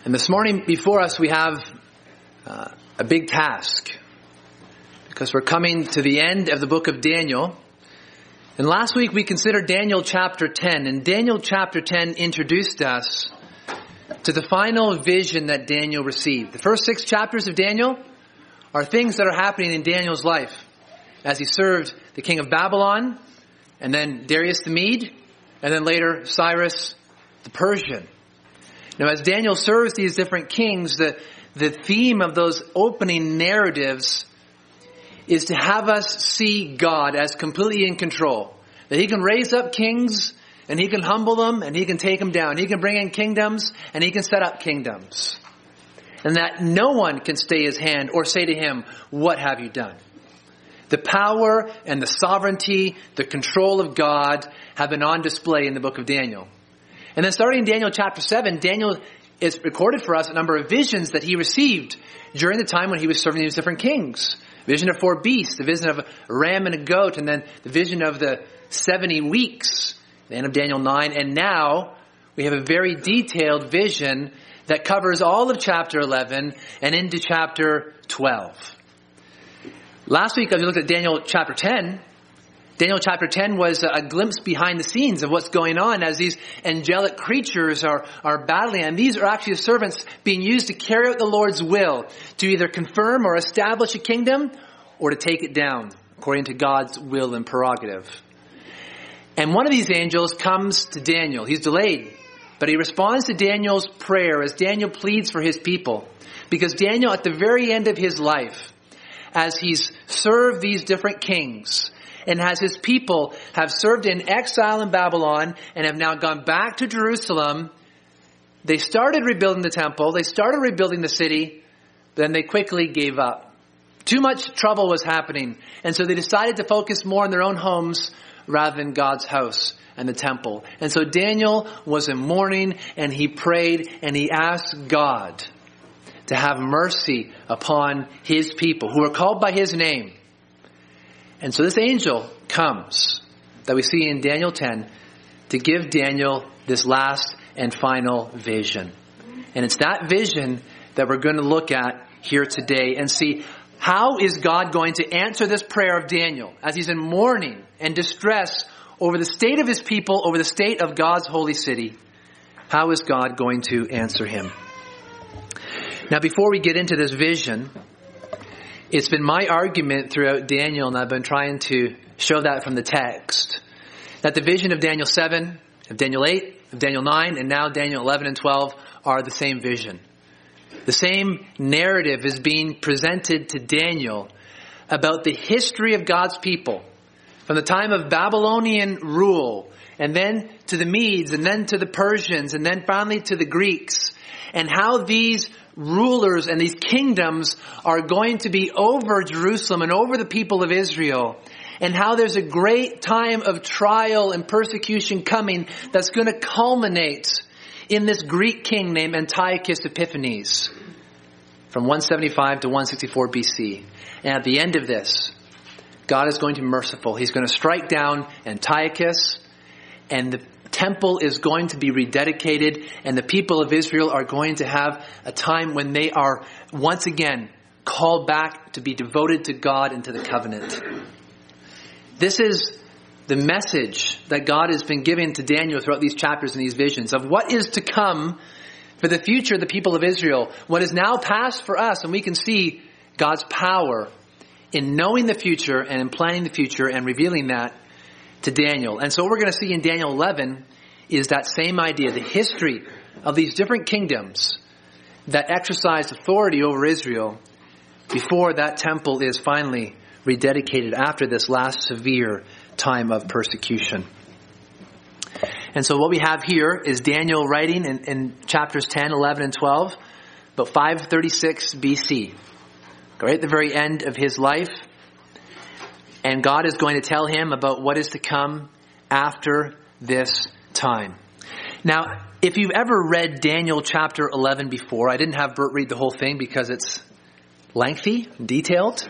And this morning before us we have a big task, because we're coming to the end of the book of Daniel. And last week we considered Daniel chapter 10, and Daniel chapter 10 introduced us to the final vision that Daniel received. The first 6 chapters of Daniel are things that are happening in Daniel's life as he served the king of Babylon, and then Darius the Mede, and then later Cyrus the Persian. Now, as Daniel serves these different kings, the theme of those opening narratives is to have us see God as completely in control. That He can raise up kings, and He can humble them, and He can take them down. He can bring in kingdoms, and He can set up kingdoms. And that no one can stay His hand or say to Him, "What have you done?" The power and the sovereignty, the control of God have been on display in the book of Daniel. And then starting in Daniel chapter 7, Daniel is recorded for us a number of visions that he received during the time when he was serving these different kings. Vision of 4 beasts, the vision of a ram and a goat, and then the vision of the 70 weeks, the end of Daniel 9. And now we have a very detailed vision that covers all of chapter 11 and into chapter 12. Last week, as we looked at Daniel chapter 10, Daniel chapter 10 was a glimpse behind the scenes of what's going on as these angelic creatures are battling. And these are actually servants being used to carry out the Lord's will, to either confirm or establish a kingdom or to take it down, according to God's will and prerogative. And one of these angels comes to Daniel. He's delayed, but he responds to Daniel's prayer as Daniel pleads for his people. Because Daniel, at the very end of his life, as he's served these different kings, and as his people have served in exile in Babylon and have now gone back to Jerusalem, they started rebuilding the temple, they started rebuilding the city, then they quickly gave up. Too much trouble was happening, and so they decided to focus more on their own homes rather than God's house and the temple. And so Daniel was in mourning, and he prayed, and he asked God to have mercy upon his people who are called by his name. And so this angel comes, that we see in Daniel 10, to give Daniel this last and final vision. And it's that vision that we're going to look at here today and see, how is God going to answer this prayer of Daniel as he's in mourning and distress over the state of his people, over the state of God's holy city? How is God going to answer him? Now, before we get into this vision, it's been my argument throughout Daniel, and I've been trying to show that from the text, that the vision of Daniel 7, of Daniel 8, of Daniel 9, and now Daniel 11 and 12 are the same vision. The same narrative is being presented to Daniel about the history of God's people, from the time of Babylonian rule, and then to the Medes, and then to the Persians, and then finally to the Greeks, and how these rulers and these kingdoms are going to be over Jerusalem and over the people of Israel, and how there's a great time of trial and persecution coming that's going to culminate in this Greek king named Antiochus Epiphanes from 175 to 164 BC. And at the end of this, God is going to be merciful. He's going to strike down Antiochus, and the temple is going to be rededicated, and the people of Israel are going to have a time when they are once again called back to be devoted to God and to the covenant. This is the message that God has been giving to Daniel throughout these chapters and these visions of what is to come for the future of the people of Israel. What is now past for us, and we can see God's power in knowing the future and in planning the future and revealing that to Daniel. And so what we're going to see in Daniel 11 is that same idea, the history of these different kingdoms that exercised authority over Israel before that temple is finally rededicated after this last severe time of persecution. And so what we have here is Daniel writing in chapters 10, 11, and 12, about 536 BC, right at the very end of his life. And God is going to tell him about what is to come after this time. Now, if you've ever read Daniel chapter 11 before, I didn't have Bert read the whole thing because it's lengthy, detailed.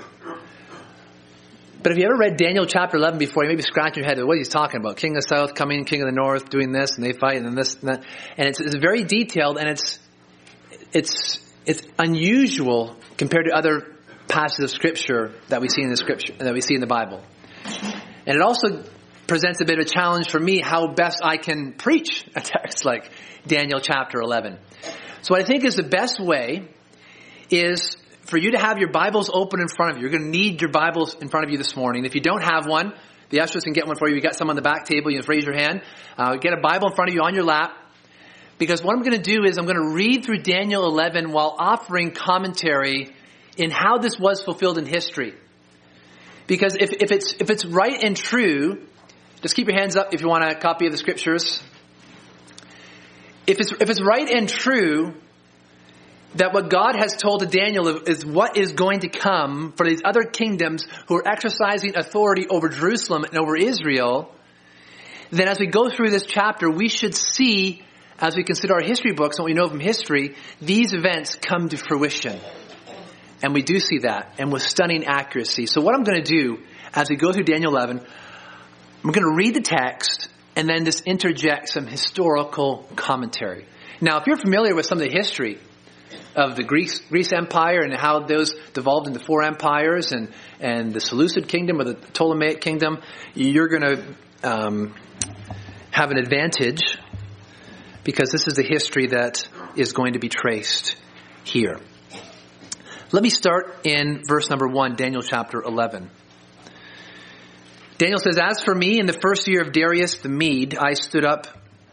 But if you ever read Daniel chapter 11 before, you may be scratching your head at what he's talking about. King of the south coming, king of the north doing this, and they fight, and this and that. And it's very detailed, and it's unusual compared to other passages of Scripture that we see in the Bible. And it also presents a bit of a challenge for me how best I can preach a text like Daniel chapter 11. So what I think is the best way is for you to have your Bibles open in front of you. You're going to need your Bibles in front of you this morning. If you don't have one, the ushers can get one for you. You got some on the back table. You just raise your hand. Get a Bible in front of you on your lap. Because what I'm going to do is I'm going to read through Daniel 11 while offering commentary in how this was fulfilled in history. Because if it's right and true, just keep your hands up if you want a copy of the Scriptures. If it's right and true that what God has told to Daniel is what is going to come for these other kingdoms who are exercising authority over Jerusalem and over Israel, then as we go through this chapter, we should see, as we consider our history books and what we know from history, these events come to fruition. And we do see that, and with stunning accuracy. So what I'm going to do as we go through Daniel 11, I'm going to read the text and then just interject some historical commentary. Now, if you're familiar with some of the history of the Greece Empire and how those devolved into 4 empires and the Seleucid kingdom or the Ptolemaic kingdom, you're going to have an advantage because this is the history that is going to be traced here. Let me start in verse number 1, Daniel chapter 11. Daniel says, "As for me, in the first year of Darius the Mede, I stood up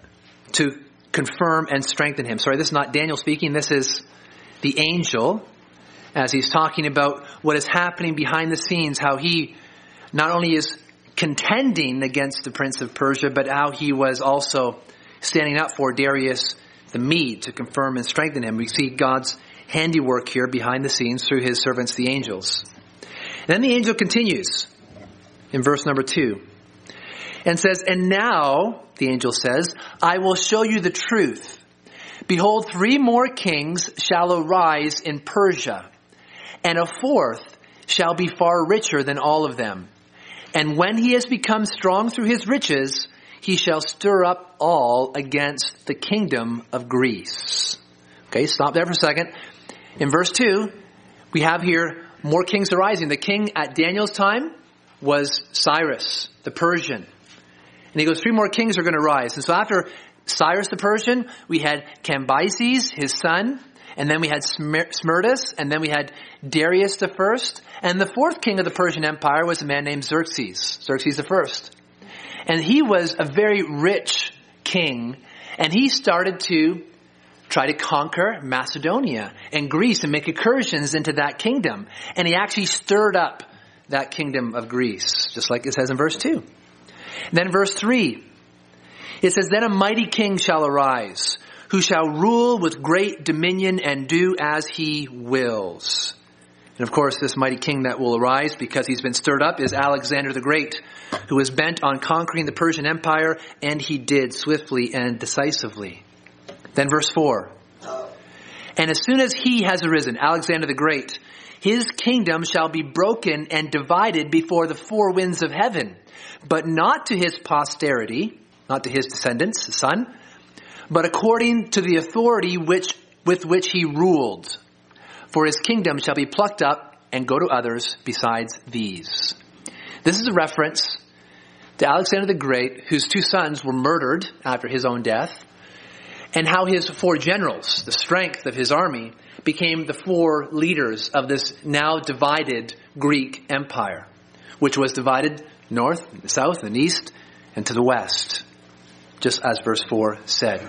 to confirm and strengthen him." Sorry, this is not Daniel speaking. This is the angel as he's talking about what is happening behind the scenes, how he not only is contending against the prince of Persia, but how he was also standing up for Darius the Mede to confirm and strengthen him. We see God's handiwork here behind the scenes through his servants, the angels. And then the angel continues in verse number 2 and says, "And now," the angel says, "I will show you the truth. Behold, 3 more kings shall arise in Persia, and a 4th shall be far richer than all of them. And when he has become strong through his riches, he shall stir up all against the kingdom of Greece." Okay, stop there for a second. In verse 2, we have here more kings arising. The king at Daniel's time was Cyrus, the Persian. And he goes, 3 more kings are going to rise. And so after Cyrus the Persian, we had Cambyses, his son, and then we had Smerdis, and then we had Darius the first. And the 4th king of the Persian Empire was a man named Xerxes the first. And he was a very rich king, and he started to try to conquer Macedonia and Greece and make incursions into that kingdom. And he actually stirred up that kingdom of Greece, just like it says in verse 2. And then verse 3, it says, "Then a mighty king shall arise, who shall rule with great dominion and do as he wills." And of course, this mighty king that will arise because he's been stirred up is Alexander the Great, who was bent on conquering the Persian Empire, and he did swiftly and decisively. Then verse 4, "And as soon as he has arisen," Alexander the Great, "his kingdom shall be broken and divided before the 4 winds of heaven, but not to his posterity," not to his descendants, the son, "but according to the authority with which he ruled. For his kingdom shall be plucked up and go to others besides these." This is a reference to Alexander the Great, whose 2 sons were murdered after his own death, and how his 4 generals, the strength of his army, became the 4 leaders of this now divided Greek empire, which was divided north, south, and east, and to the west, just as verse 4 said.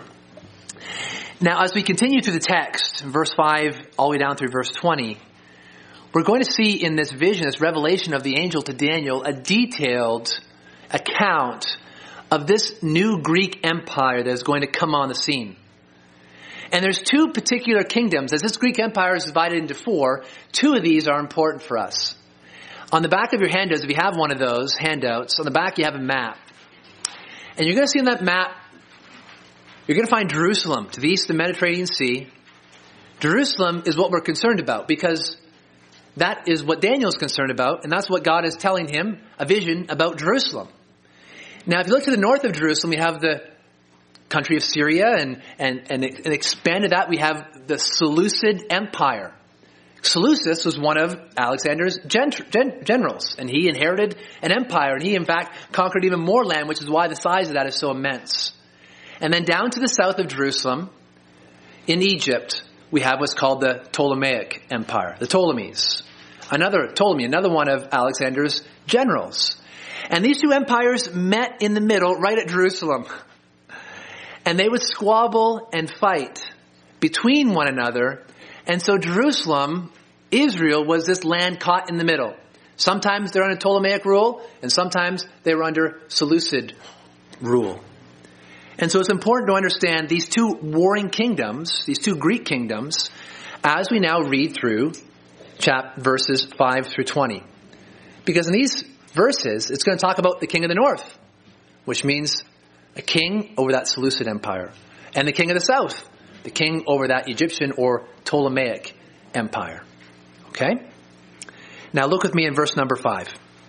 Now, as we continue through the text, verse 5 all the way down through verse 20, we're going to see in this vision, this revelation of the angel to Daniel, a detailed account of this new Greek empire that is going to come on the scene. And there's 2 particular kingdoms. As this Greek empire is divided into 4, 2 of these are important for us. On the back of your handouts, if you have one of those handouts, on the back you have a map. And you're going to see on that map, you're going to find Jerusalem to the east of the Mediterranean Sea. Jerusalem is what we're concerned about because that is what Daniel's concerned about, and that's what God is telling him, a vision about Jerusalem. Now, if you look to the north of Jerusalem, you have the country of Syria and expanded that. We have the Seleucid Empire. Seleucus was one of Alexander's generals, and he inherited an empire, and he in fact conquered even more land, which is why the size of that is so immense. And then down to the south of Jerusalem, in Egypt, we have what's called the Ptolemaic Empire, the Ptolemies. Another one of Alexander's generals. And these two empires met in the middle, right at Jerusalem. And they would squabble and fight between one another. And so Jerusalem, Israel, was this land caught in the middle. Sometimes they're under Ptolemaic rule, and sometimes they were under Seleucid rule. And so it's important to understand these two warring kingdoms, these two Greek kingdoms, as we now read through verses 5 through 20. Because in these verses, it's going to talk about the king of the north, which means a king over that Seleucid empire, and the king of the south, the king over that Egyptian or Ptolemaic empire. Okay? Now look with me in verse number 5.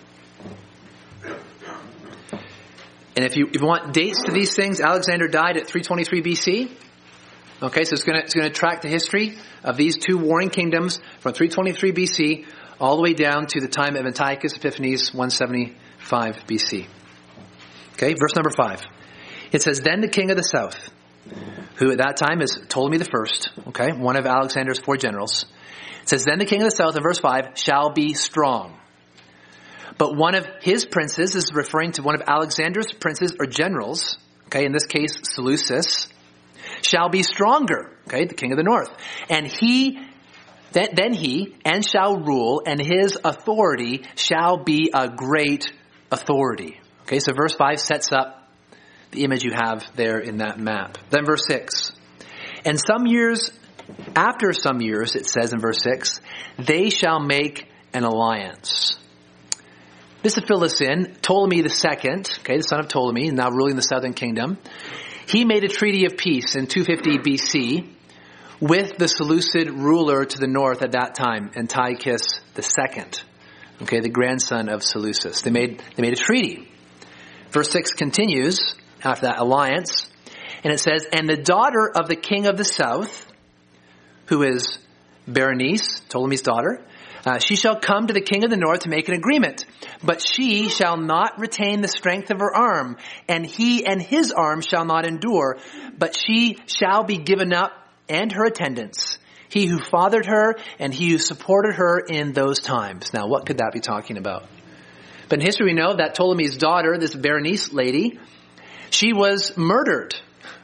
And if you want dates to these things, Alexander died at 323 BC. Okay, so it's going to track the history of these two warring kingdoms from 323 BC all the way down to the time of Antiochus Epiphanes, 175 BC. Okay, verse number 5. It says, "Then the king of the south," who at that time is Ptolemy the First, okay, one of Alexander's 4 generals. It says, "Then the king of the south," in verse 5, "shall be strong. But one of his princes," is referring to one of Alexander's princes or generals, okay, in this case, Seleucus, "shall be stronger," okay, the king of the north. "And then he shall rule, and his authority shall be a great authority." Okay, so verse 5 sets up the image you have there in that map. Then verse 6. "And after some years, it says in verse 6, they shall make an alliance." Just to fill this in, Ptolemy II, okay, the son of Ptolemy, now ruling the southern kingdom, he made a treaty of peace in 250 BC with the Seleucid ruler to the north at that time, Antiochus II, okay, the grandson of Seleucus. They made a treaty. Verse 6 continues after that alliance, and it says, "And the daughter of the king of the south, who is Berenice, Ptolemy's daughter, she shall come to the king of the north to make an agreement. But she shall not retain the strength of her arm, and he and his arm shall not endure. But she shall be given up, and her attendants, he who fathered her, and he who supported her in those times." Now, what could that be talking about? But in history, we know that Ptolemy's daughter, this Berenice lady, she was murdered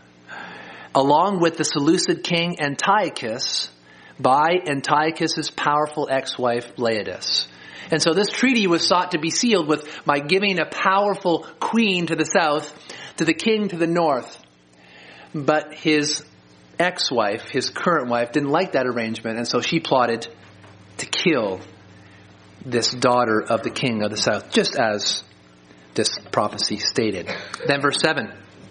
along with the Seleucid king Antiochus by Antiochus's powerful ex-wife Laodice. And so this treaty was sought to be sealed by giving a powerful queen to the south to the king to the north. But his ex-wife, his current wife, didn't like that arrangement, and so she plotted to kill this daughter of the king of the south, just as this prophecy stated. Then verse 7.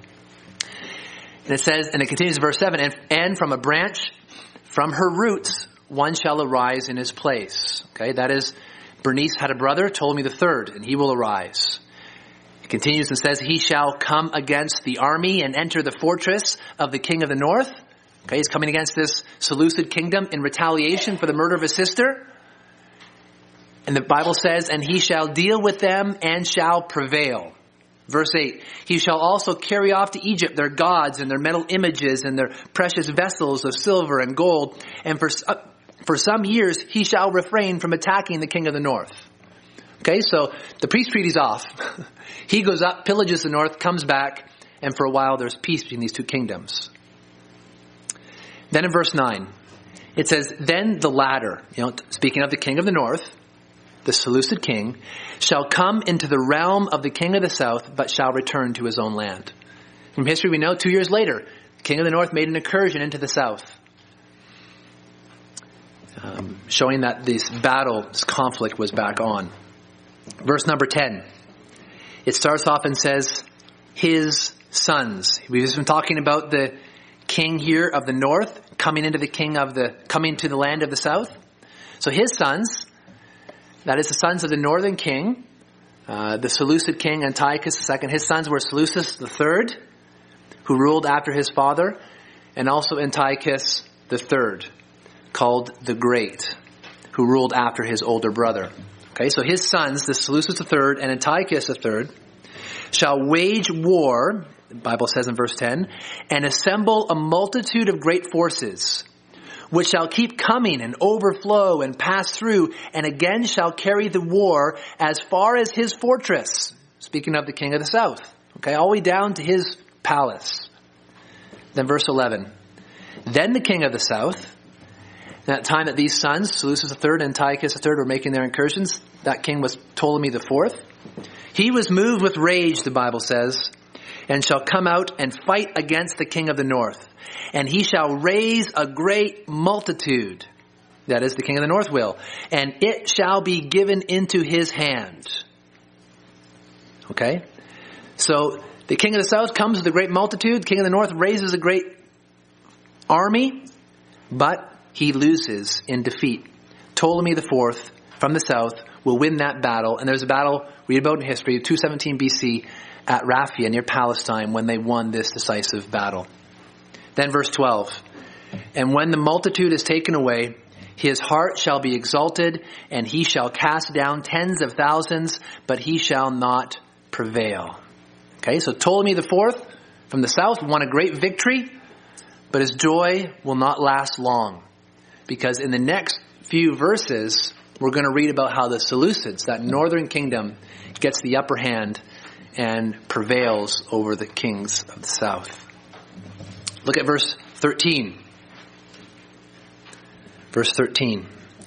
And it says, and it continues in verse 7, and from a branch, from her roots, one shall arise in his place. Okay, that is, Bernice had a brother, Ptolemy III, and he will arise. It continues and says, he shall come against the army and enter the fortress of the king of the north. Okay, he's coming against this Seleucid kingdom in retaliation for the murder of his sister. And the Bible says, and he shall deal with them and shall prevail. Verse 8, he shall also carry off to Egypt their gods and their metal images and their precious vessels of silver and gold. And for some years he shall refrain from attacking the king of the north. Okay, so the peace treaty's off. He goes up, pillages the north, comes back, and for a while there's peace between these two kingdoms. Then in verse 9, it says, then the latter, speaking of the king of the north, the Seleucid king, shall come into the realm of the king of the south, but shall return to his own land. From history we know 2 years later, the king of the north made an incursion into the south, showing that this conflict was back on. Verse number 10, it starts off and says, his sons. We've just been talking about the king here of the north coming to the land of the south. So his sons, that is the sons of the northern king, the Seleucid king Antiochus II. His sons were Seleucus III, who ruled after his father, and also Antiochus III, called the Great, who ruled after his older brother. Okay, so his sons, the Seleucus III and Antiochus III, shall wage war, the Bible says in verse 10, and assemble a multitude of great forces, which shall keep coming and overflow and pass through, and again shall carry the war as far as his fortress. Speaking of the king of the south. Okay, all the way down to his palace. Then verse 11. Then the king of the south, that time that these sons, Seleucus III and Antiochus III, were making their incursions, that king was Ptolemy IV. He was moved with rage, the Bible says, and shall come out and fight against the king of the north. And he shall raise a great multitude. That is, the king of the north will. And it shall be given into his hand. Okay? So, the king of the south comes with a great multitude. King of the north raises a great army. But he loses in defeat. Ptolemy IV from the south will win that battle. And there's a battle, read about in history, 217 BC at Raphia near Palestine when they won this decisive battle. Then verse 12. And when the multitude is taken away, his heart shall be exalted, and he shall cast down tens of thousands, but he shall not prevail. Okay, so Ptolemy IV from the south won a great victory, but his joy will not last long. Because in the next few verses, we're going to read about how the Seleucids, that northern kingdom, gets the upper hand and prevails over the kings of the south. Look at verse 13. Verse 13.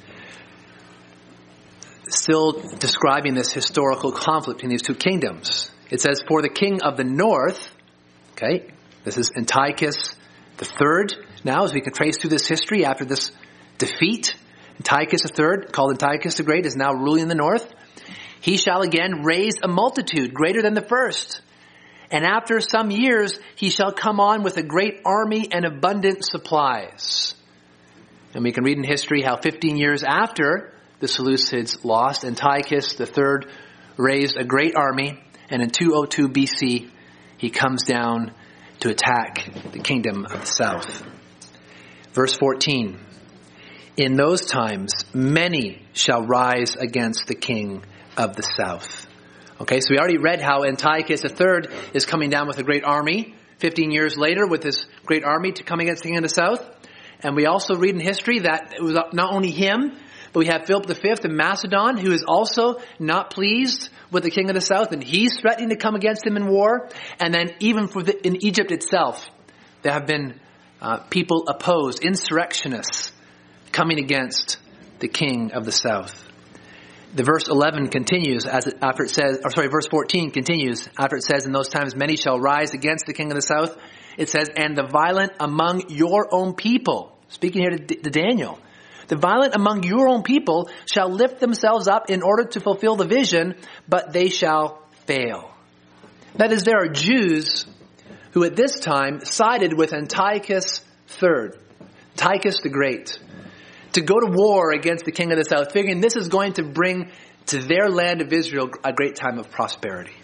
Still describing this historical conflict between these two kingdoms. It says, for the king of the north, okay, this is Antiochus III. Now, as we can trace through this history after this defeat, Antiochus III, called Antiochus the Great, is now ruling in the north. He shall again raise a multitude greater than the first. And after some years, he shall come on with a great army and abundant supplies. And we can read in history how 15 years after the Seleucids lost, Antiochus III raised a great army. And in 202 BC, he comes down to attack the kingdom of the south. Verse 14. In those times, many shall rise against the king of the south. Okay, so we already read how Antiochus III is coming down with a great army 15 years later with this great army to come against the king of the south. And we also read in history that it was not only him, but we have Philip V in Macedon, who is also not pleased with the king of the south, and he's threatening to come against him in war. And then even in Egypt itself, there have been people opposed, insurrectionists, coming against the king of the south. The verse 11 continues verse 14 continues after it says, in those times many shall rise against the king of the south. It says, and the violent among your own people, speaking here to Daniel, the violent among your own people shall lift themselves up in order to fulfill the vision, but they shall fail. That is, there are Jews who at this time sided with Antiochus III, Antiochus the Great, to go to war against the king of the south, figuring this is going to bring to their land of Israel a great time of prosperity.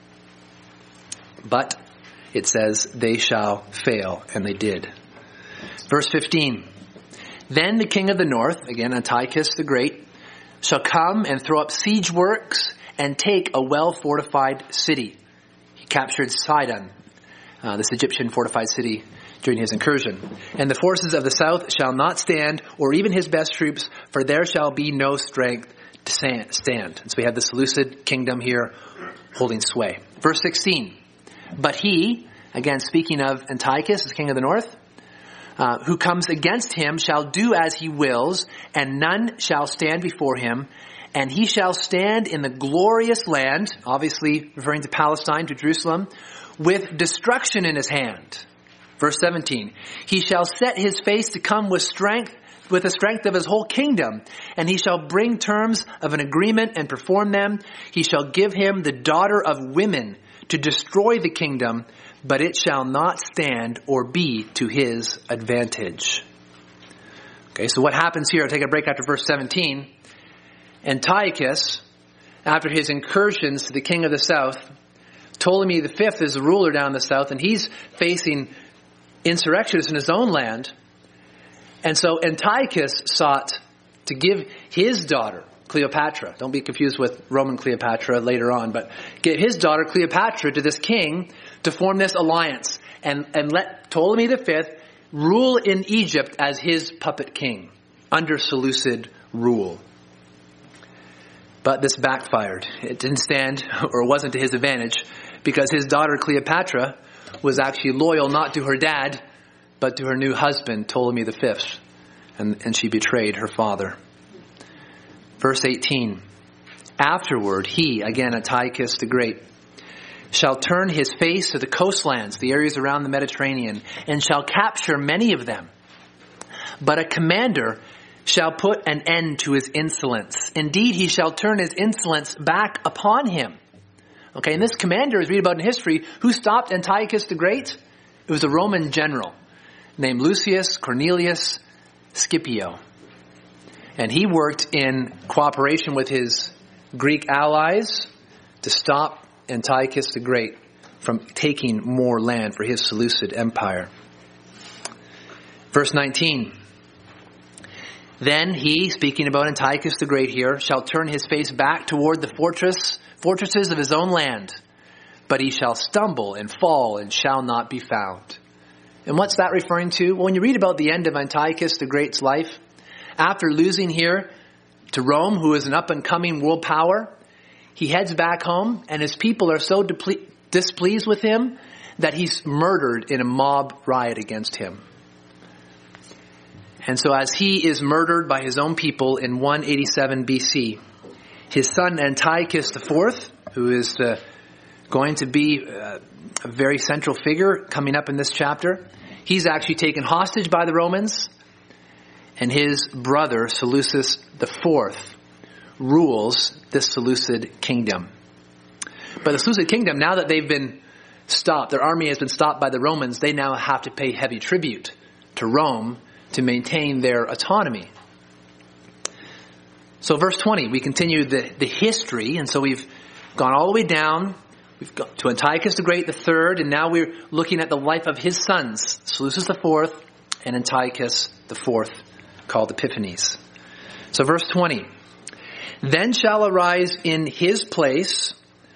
But it says they shall fail, and they did. Verse 15. Then the king of the north, again Antiochus the Great, shall come and throw up siege works and take a well-fortified city. He captured Sidon, this Egyptian fortified city, during his incursion. And the forces of the south shall not stand, or even his best troops, for there shall be no strength to stand. And so we have the Seleucid kingdom here holding sway. Verse 16. But he, again speaking of Antiochus, the king of the north, who comes against him shall do as he wills, and none shall stand before him. And he shall stand in the glorious land, obviously referring to Palestine, to Jerusalem, with destruction in his hand. Verse 17, he shall set his face to come with the strength of his whole kingdom, and he shall bring terms of an agreement and perform them. He shall give him the daughter of women to destroy the kingdom, but it shall not stand or be to his advantage. Okay, so what happens here? I'll take a break after verse 17. Antiochus, after his incursions to the king of the south, Ptolemy V is the ruler down in the south, and he's facing insurrectionists in his own land. And so Antiochus sought to give his daughter, Cleopatra, don't be confused with Roman Cleopatra later on, but give his daughter Cleopatra to this king to form this alliance and let Ptolemy V rule in Egypt as his puppet king under Seleucid rule. But this backfired. It didn't stand, or wasn't to his advantage, because his daughter Cleopatra was actually loyal not to her dad, but to her new husband, Ptolemy V. And she betrayed her father. Verse 18. Afterward, he, again Antiochus the Great, shall turn his face to the coastlands, the areas around the Mediterranean, and shall capture many of them. But a commander shall put an end to his insolence. Indeed, he shall turn his insolence back upon him. Okay, and this commander, as we read about in history, who stopped Antiochus the Great? It was a Roman general named Lucius Cornelius Scipio. And he worked in cooperation with his Greek allies to stop Antiochus the Great from taking more land for his Seleucid empire. Verse 19. Then he, speaking about Antiochus the Great here, shall turn his face back toward the fortresses of his own land, but he shall stumble and fall and shall not be found. And what's that referring to? Well, when you read about the end of Antiochus the Great's life, after losing here to Rome, who is an up-and-coming world power, he heads back home, and his people are so displeased with him that he's murdered in a mob riot against him. And so as he is murdered by his own people in 187 BC, his son Antiochus IV, who is going to be a very central figure coming up in this chapter, he's actually taken hostage by the Romans, and his brother Seleucus IV rules this Seleucid kingdom. But the Seleucid kingdom, now that they've been stopped, their army has been stopped by the Romans, they now have to pay heavy tribute to Rome to maintain their autonomy. So verse 20, we continue the history, and so we've gone all the way down. We've got to Antiochus the Great III, and now we're looking at the life of his sons, Seleucus IV and Antiochus IV, called Epiphanes. So verse 20, then shall arise in his place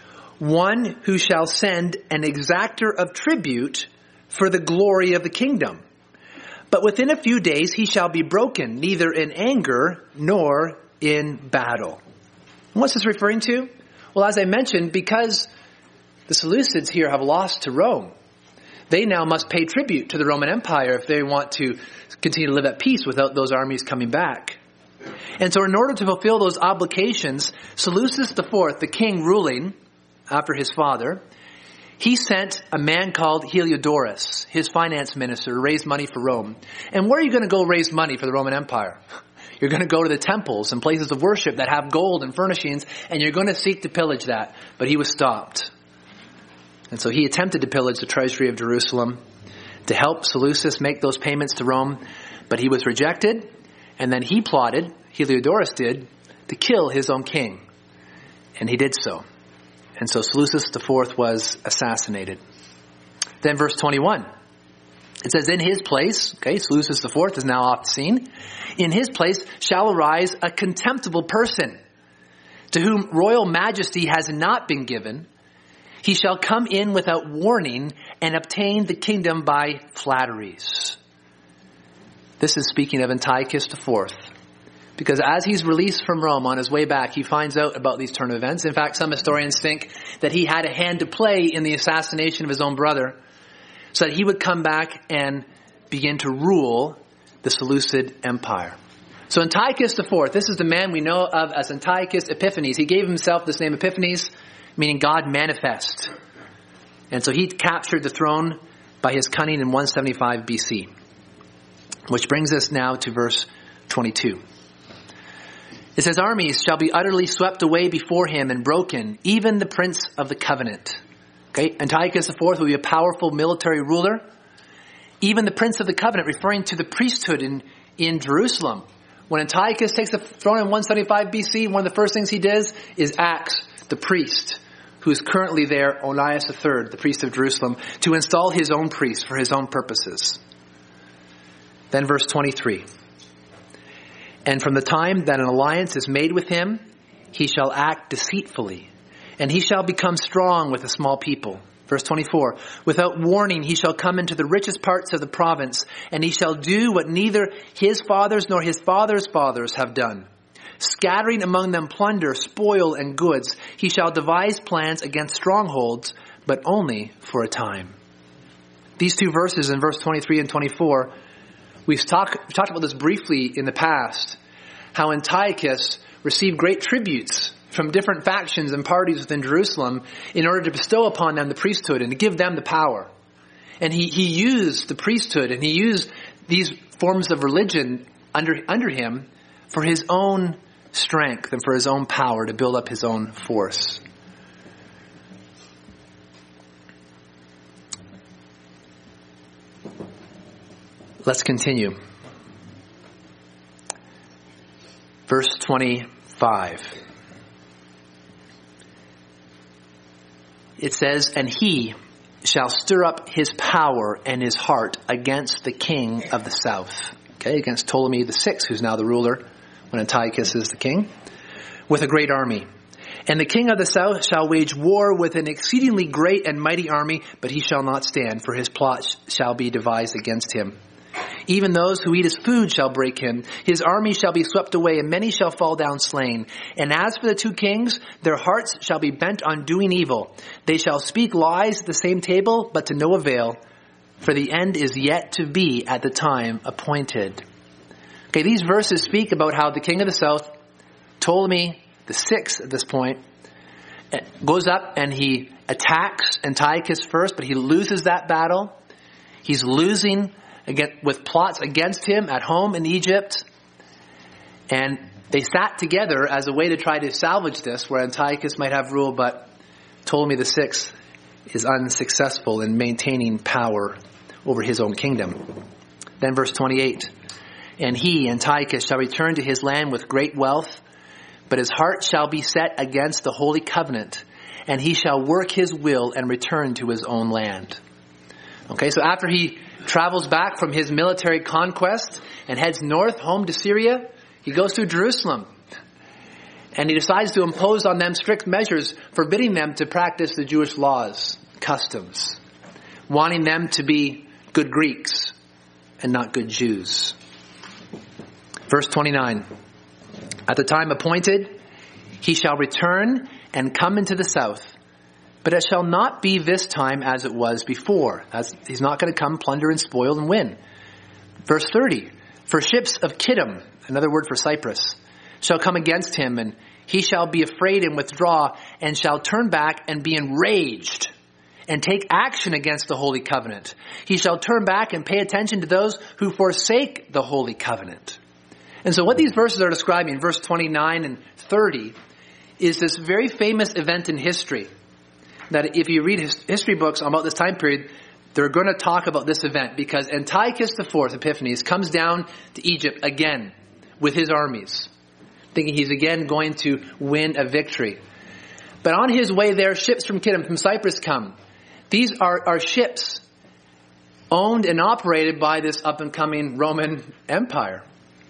one who shall send an exactor of tribute for the glory of the kingdom. But within a few days he shall be broken, neither in anger nor in battle. And what's this referring to? Well, as I mentioned, because the Seleucids here have lost to Rome, they now must pay tribute to the Roman Empire if they want to continue to live at peace without those armies coming back. And so in order to fulfill those obligations, Seleucus IV, the king ruling after his father, he sent a man called Heliodorus, his finance minister, to raise money for Rome. And where are you going to go raise money for the Roman Empire? You're going to go to the temples and places of worship that have gold and furnishings, and you're going to seek to pillage that. But he was stopped. And so he attempted to pillage the treasury of Jerusalem to help Seleucus make those payments to Rome, but he was rejected, and then he plotted, Heliodorus did, to kill his own king. And he did so. And so Seleucus IV was assassinated. Then verse 21. It says, in his place, okay, Seleucus IV is now off the scene. In his place shall arise a contemptible person, to whom royal majesty has not been given. He shall come in without warning and obtain the kingdom by flatteries. This is speaking of Antiochus IV. Because as he's released from Rome on his way back, he finds out about these turn of events. In fact, some historians think that he had a hand to play in the assassination of his own brother, so that he would come back and begin to rule the Seleucid Empire. So Antiochus IV, this is the man we know of as Antiochus Epiphanes. He gave himself this name Epiphanes, meaning God manifest. And so he captured the throne by his cunning in 175 BC. Which brings us now to verse 22. It says, armies shall be utterly swept away before him and broken, even the prince of the covenant. Okay, Antiochus IV will be a powerful military ruler. Even the prince of the covenant, referring to the priesthood in Jerusalem. When Antiochus takes the throne in 175 BC, one of the first things he does is axe the priest who is currently there, Onias III, the priest of Jerusalem, to install his own priest for his own purposes. Then verse 23. And from the time that an alliance is made with him, he shall act deceitfully, and he shall become strong with a small people. Verse 24, without warning he shall come into the richest parts of the province, and he shall do what neither his fathers nor his fathers' fathers have done. Scattering among them plunder, spoil, and goods, he shall devise plans against strongholds, but only for a time. These two verses in verse 23 and 24, we've talked about this briefly in the past, how Antiochus received great tributes from different factions and parties within Jerusalem in order to bestow upon them the priesthood and to give them the power. And he used the priesthood and he used these forms of religion under him for his own strength and for his own power to build up his own force. Let's continue. Verse 25. It says, and he shall stir up his power and his heart against the king of the south. Okay, against Ptolemy VI, who's now the ruler when Antiochus is the king, with a great army. And the king of the south shall wage war with an exceedingly great and mighty army, but he shall not stand, for his plots shall be devised against him. Even those who eat his food shall break him. His army shall be swept away, and many shall fall down slain. And as for the two kings, their hearts shall be bent on doing evil. They shall speak lies at the same table, but to no avail, for the end is yet to be at the time appointed. Okay, these verses speak about how the king of the south, Ptolemy VI at this point, goes up and he attacks Antiochus first, but he loses that battle. He's losing with plots against him at home in Egypt. And they sat together as a way to try to salvage this, where Antiochus might have rule, but Ptolemy VI is unsuccessful in maintaining power over his own kingdom. Then verse 28, and he, Antiochus, shall return to his land with great wealth, but his heart shall be set against the holy covenant, and he shall work his will and return to his own land. Okay, so after he travels back from his military conquest and heads north home to Syria, he goes through Jerusalem. And he decides to impose on them strict measures, forbidding them to practice the Jewish laws, customs, wanting them to be good Greeks and not good Jews. Verse 29, at the time appointed, he shall return and come into the south. But it shall not be this time as it was before. He's not going to come, plunder and spoil and win. Verse 30, for ships of Kittim, another word for Cyprus, shall come against him, and he shall be afraid and withdraw, and shall turn back and be enraged, and take action against the holy covenant. He shall turn back and pay attention to those who forsake the holy covenant. And so what these verses are describing, verse 29 and 30, is this very famous event in history. That if you read history books about this time period, they're going to talk about this event, because Antiochus IV, Epiphanes, comes down to Egypt again with his armies, thinking he's again going to win a victory. But on his way there, ships from Kittim, from Cyprus come. These are ships owned and operated by this up-and-coming Roman Empire.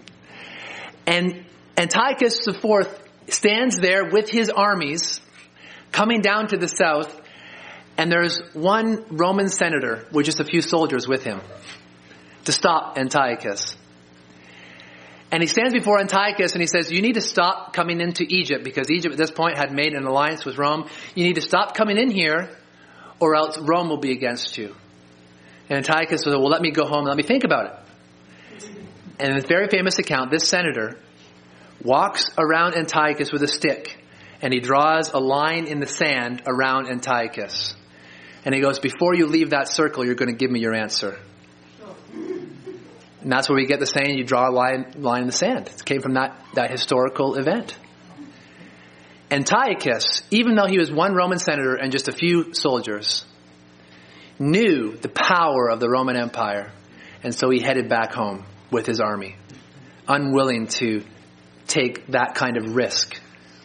And Antiochus IV stands there with his armies coming down to the south, and there's one Roman senator with just a few soldiers with him to stop Antiochus. And he stands before Antiochus and he says, you need to stop coming into Egypt, because Egypt at this point had made an alliance with Rome. You need to stop coming in here, or else Rome will be against you. And Antiochus says, well, let me go home and let me think about it. And in this very famous account, this senator walks around Antiochus with a stick, and he draws a line in the sand around Antiochus. And he goes, before you leave that circle, you're going to give me your answer. And that's where we get the saying, you draw a line in the sand. It came from that historical event. Antiochus, even though he was one Roman senator and just a few soldiers, knew the power of the Roman Empire. And so he headed back home with his army, unwilling to take that kind of risk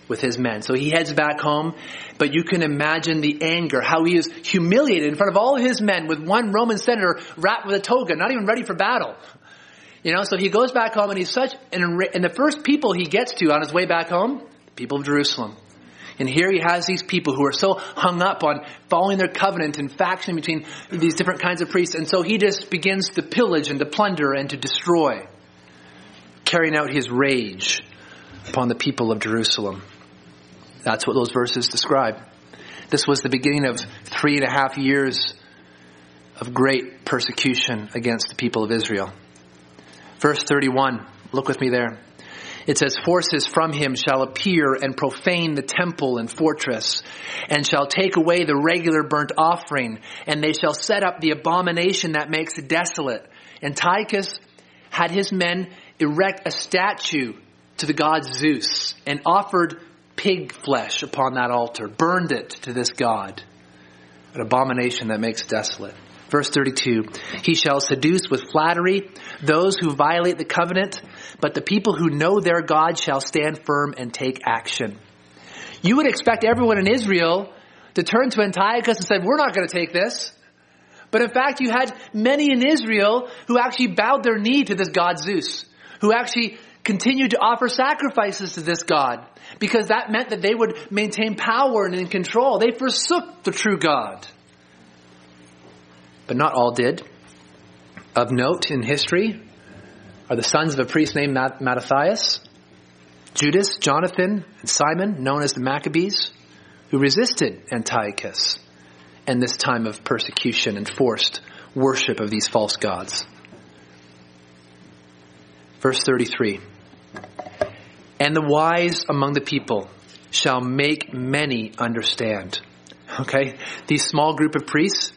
with his men. So he heads back home, but you can imagine the anger, how he is humiliated in front of all of his men with one Roman senator wrapped with a toga, not even ready for battle. So he goes back home and he's and the first people he gets to on his way back home, the people of Jerusalem. And here he has these people who are so hung up on following their covenant and faction between these different kinds of priests. And so he just begins to pillage and to plunder and to destroy, carrying out his rage upon the people of Jerusalem. That's what those verses describe. This was the beginning of 3.5 years of great persecution against the people of Israel. Verse 31, look with me there. It says, forces from him shall appear and profane the temple and fortress, and shall take away the regular burnt offering, and they shall set up the abomination that makes it desolate. Antiochus had his men erect a statue to the god Zeus, and offered pig flesh upon that altar, burned it to this god, an abomination that makes desolate. Verse 32, he shall seduce with flattery those who violate the covenant, but the people who know their God shall stand firm and take action. You would expect everyone in Israel to turn to Antiochus and say, we're not going to take this. But in fact, you had many in Israel who actually bowed their knee to this god Zeus, who actually continued to offer sacrifices to this god, because that meant that they would maintain power and in control. They forsook the true God. But not all did. Of note in history are the sons of a priest named Mattathias, Judas, Jonathan, and Simon, known as the Maccabees, who resisted Antiochus and this time of persecution and forced worship of these false gods. Verse 33, and the wise among the people shall make many understand. Okay, these small group of priests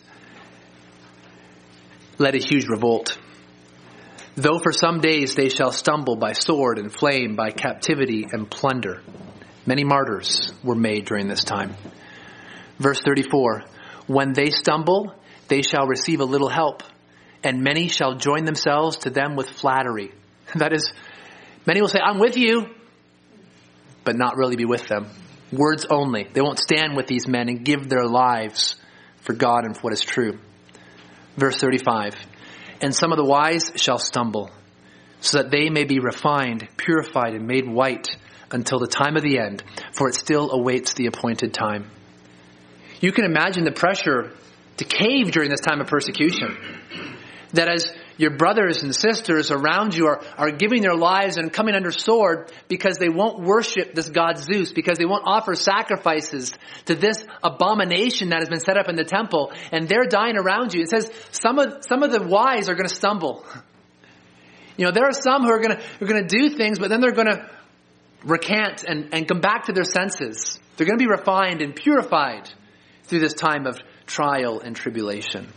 led a huge revolt. Though for some days they shall stumble by sword and flame, by captivity and plunder. Many martyrs were made during this time. Verse 34, when they stumble, they shall receive a little help, and many shall join themselves to them with flattery. That is, many will say, I'm with you, but not really be with them. Words only. They won't stand with these men and give their lives for God and for what is true. Verse 35, and some of the wise shall stumble, so that they may be refined, purified, and made white until the time of the end, for it still awaits the appointed time. You can imagine the pressure to cave during this time of persecution. That as your brothers and sisters around you are giving their lives and coming under sword because they won't worship this god Zeus, because they won't offer sacrifices to this abomination that has been set up in the temple, and they're dying around you. It says some of the wise are going to stumble. There are some who are going to do things, but then they're going to recant and come back to their senses. They're going to be refined and purified through this time of trial and tribulation.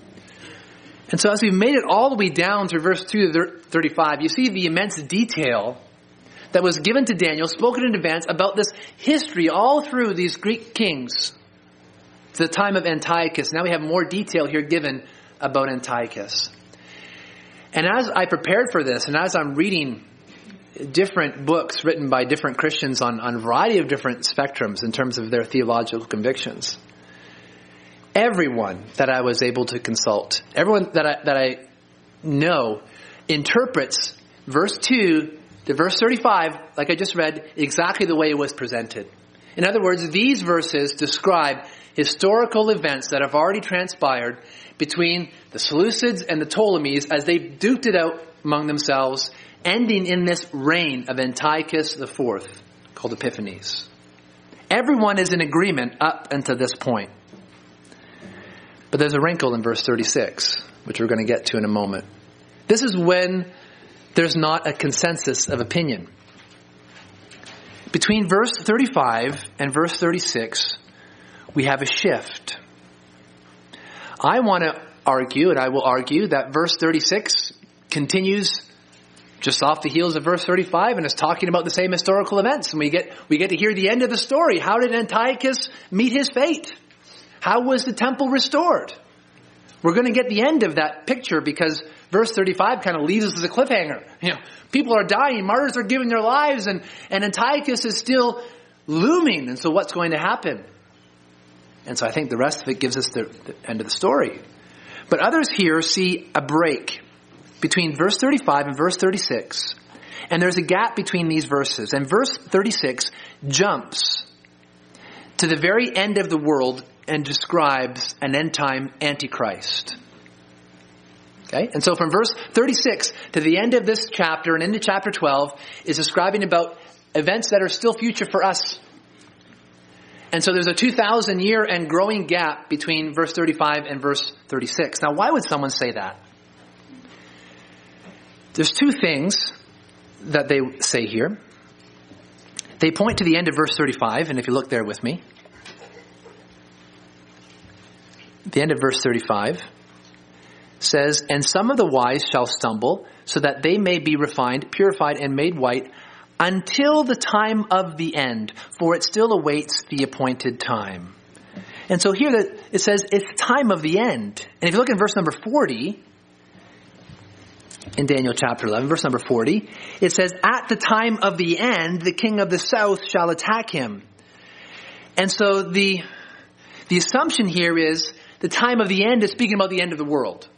And so as we've made it all the way down through verse 2 to 35, you see the immense detail that was given to Daniel, spoken in advance, about this history all through these Greek kings to the time of Antiochus. Now we have more detail here given about Antiochus. And as I prepared for this, and as I'm reading different books written by different Christians on a variety of different spectrums in terms of their theological convictions, everyone that I was able to consult, everyone that I know, interprets verse 2 to verse 35, like I just read, exactly the way it was presented. In other words, these verses describe historical events that have already transpired between the Seleucids and the Ptolemies as they duked it out among themselves, ending in this reign of Antiochus IV, called Epiphanes. Everyone is in agreement up until this point. But there's a wrinkle in verse 36, which we're going to get to in a moment. This is when there's not a consensus of opinion. Between verse 35 and verse 36, we have a shift. I want to argue, and I will argue, that verse 36 continues just off the heels of verse 35 and is talking about the same historical events. And we get to hear the end of the story. How did Antiochus meet his fate? How was the temple restored? We're going to get the end of that picture because verse 35 kind of leaves us as a cliffhanger. People are dying, martyrs are giving their lives, and Antiochus is still looming. And so what's going to happen? And so I think the rest of it gives us the end of the story. But others here see a break between verse 35 and verse 36. And there's a gap between these verses. And verse 36 jumps to the very end of the world and describes an end-time Antichrist. Okay? And so from verse 36 to the end of this chapter and into chapter 12 is describing about events that are still future for us. And so there's a 2,000 year and growing gap between verse 35 and verse 36. Now, why would someone say that? There's two things that they say here. They point to the end of verse 35, and if you look there with me, the end of verse 35 says, "And some of the wise shall stumble, so that they may be refined, purified, and made white, until the time of the end, for it still awaits the appointed time." And so here it says it's time of the end. And if you look in verse number 40, in Daniel chapter 11, verse number 40, it says, "At the time of the end, the king of the south shall attack him." And so the assumption here is the time of the end is speaking about the end of the world.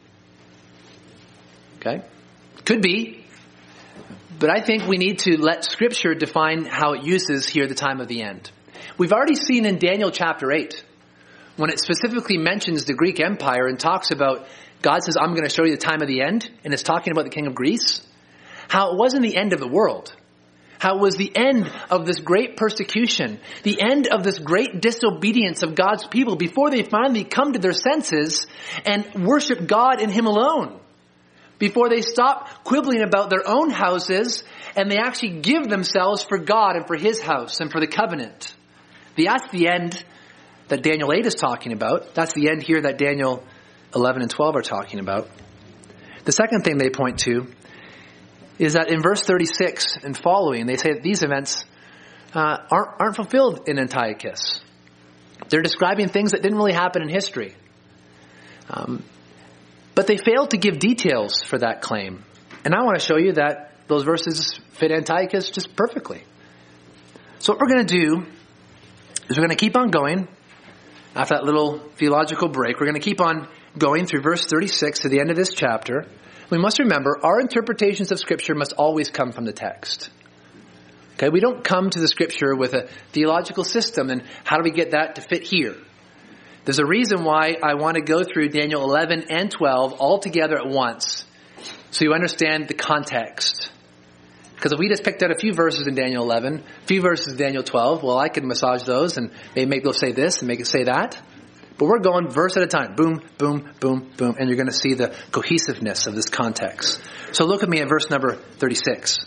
Okay? Could be. But I think we need to let Scripture define how it uses here the time of the end. We've already seen in Daniel chapter 8, when it specifically mentions the Greek Empire and talks about, God says, "I'm going to show you the time of the end," and it's talking about the king of Greece, how it wasn't the end of the world. How it was the end of this great persecution, the end of this great disobedience of God's people before they finally come to their senses and worship God and Him alone. Before they stop quibbling about their own houses and they actually give themselves for God and for His house and for the covenant. That's the end that Daniel 8 is talking about. That's the end here that Daniel 11 and 12 are talking about. The second thing they point to is that in verse 36 and following, they say that these events aren't fulfilled in Antiochus. They're describing things that didn't really happen in history. But they failed to give details for that claim. And I want to show you that those verses fit Antiochus just perfectly. So what we're going to do is we're going to keep on going. After that little theological break, we're going to keep on going through verse 36 to the end of this chapter. We must remember our interpretations of Scripture must always come from the text. Okay, we don't come to the Scripture with a theological system and how do we get that to fit here? There's a reason why I want to go through Daniel 11 and 12 all together at once so you understand the context. Because if we just picked out a few verses in Daniel 11, a few verses in Daniel 12, well, I could massage those and maybe make those say this and make it say that. But we're going verse at a time. Boom, boom, boom, boom. And you're going to see the cohesiveness of this context. So look at me at verse number 36.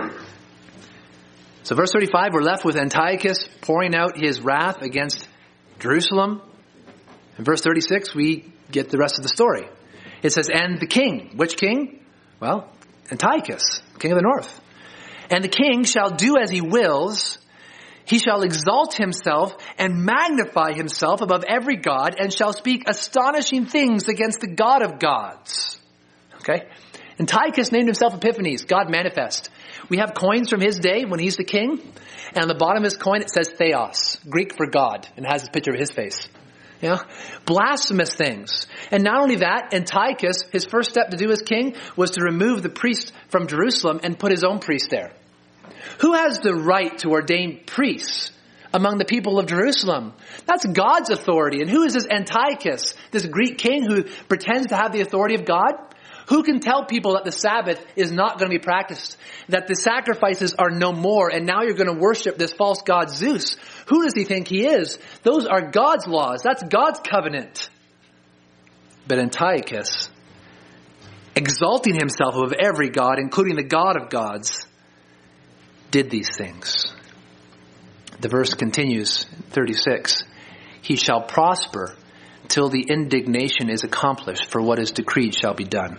So verse 35, we're left with Antiochus pouring out his wrath against Jerusalem. In verse 36, we get the rest of the story. It says, "And the king." Which king? Well, Antiochus, king of the north. "And the king shall do as he wills. He shall exalt himself and magnify himself above every god and shall speak astonishing things against the God of gods." Okay? Antiochus named himself Epiphanes, God manifest. We have coins from his day when he's the king. And on the bottom of his coin it says Theos, Greek for God, and has a picture of his face. Yeah, blasphemous things. And not only that, Antiochus, his first step to do as king was to remove the priest from Jerusalem and put his own priest there. Who has the right to ordain priests among the people of Jerusalem? That's God's authority. And who is this Antiochus, this Greek king who pretends to have the authority of God? Who can tell people that the Sabbath is not going to be practiced, that the sacrifices are no more, and now you're going to worship this false god Zeus? Who does he think he is? Those are God's laws. That's God's covenant. But Antiochus, exalting himself above every god, including the God of gods, did these things. The verse continues, 36. "He shall prosper till the indignation is accomplished, for what is decreed shall be done."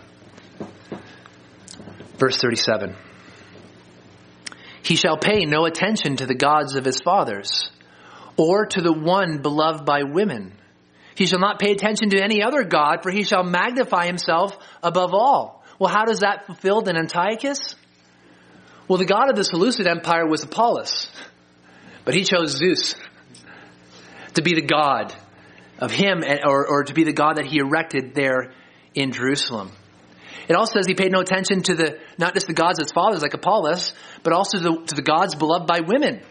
Verse 37. "He shall pay no attention to the gods of his fathers, or to the one beloved by women. He shall not pay attention to any other god, for he shall magnify himself above all." Well, how does that fulfilled in Antiochus? Well, the god of the Seleucid Empire was Apollos. But he chose Zeus to be the god of him, or to be the god that he erected there in Jerusalem. It also says he paid no attention to not just the gods of his fathers like Apollos, but also to the gods beloved by women.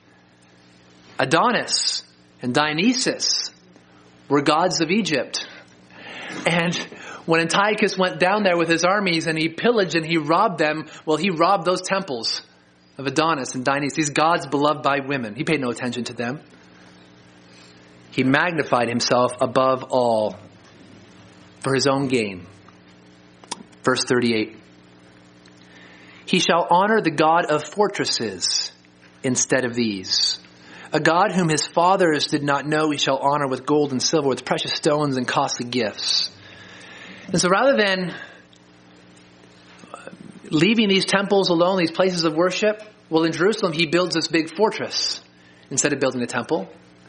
Adonis and Dionysus were gods of Egypt. And when Antiochus went down there with his armies and he pillaged and he robbed them, well, he robbed those temples of Adonis and Dionysus, these gods beloved by women. He paid no attention to them. He magnified himself above all for his own gain. Verse 38. He shall honor the God of fortresses instead of these. A God whom his fathers did not know, he shall honor with gold and silver, with precious stones and costly gifts. And so rather than leaving these temples alone, these places of worship, well, in Jerusalem, he builds this big fortress instead of building a temple.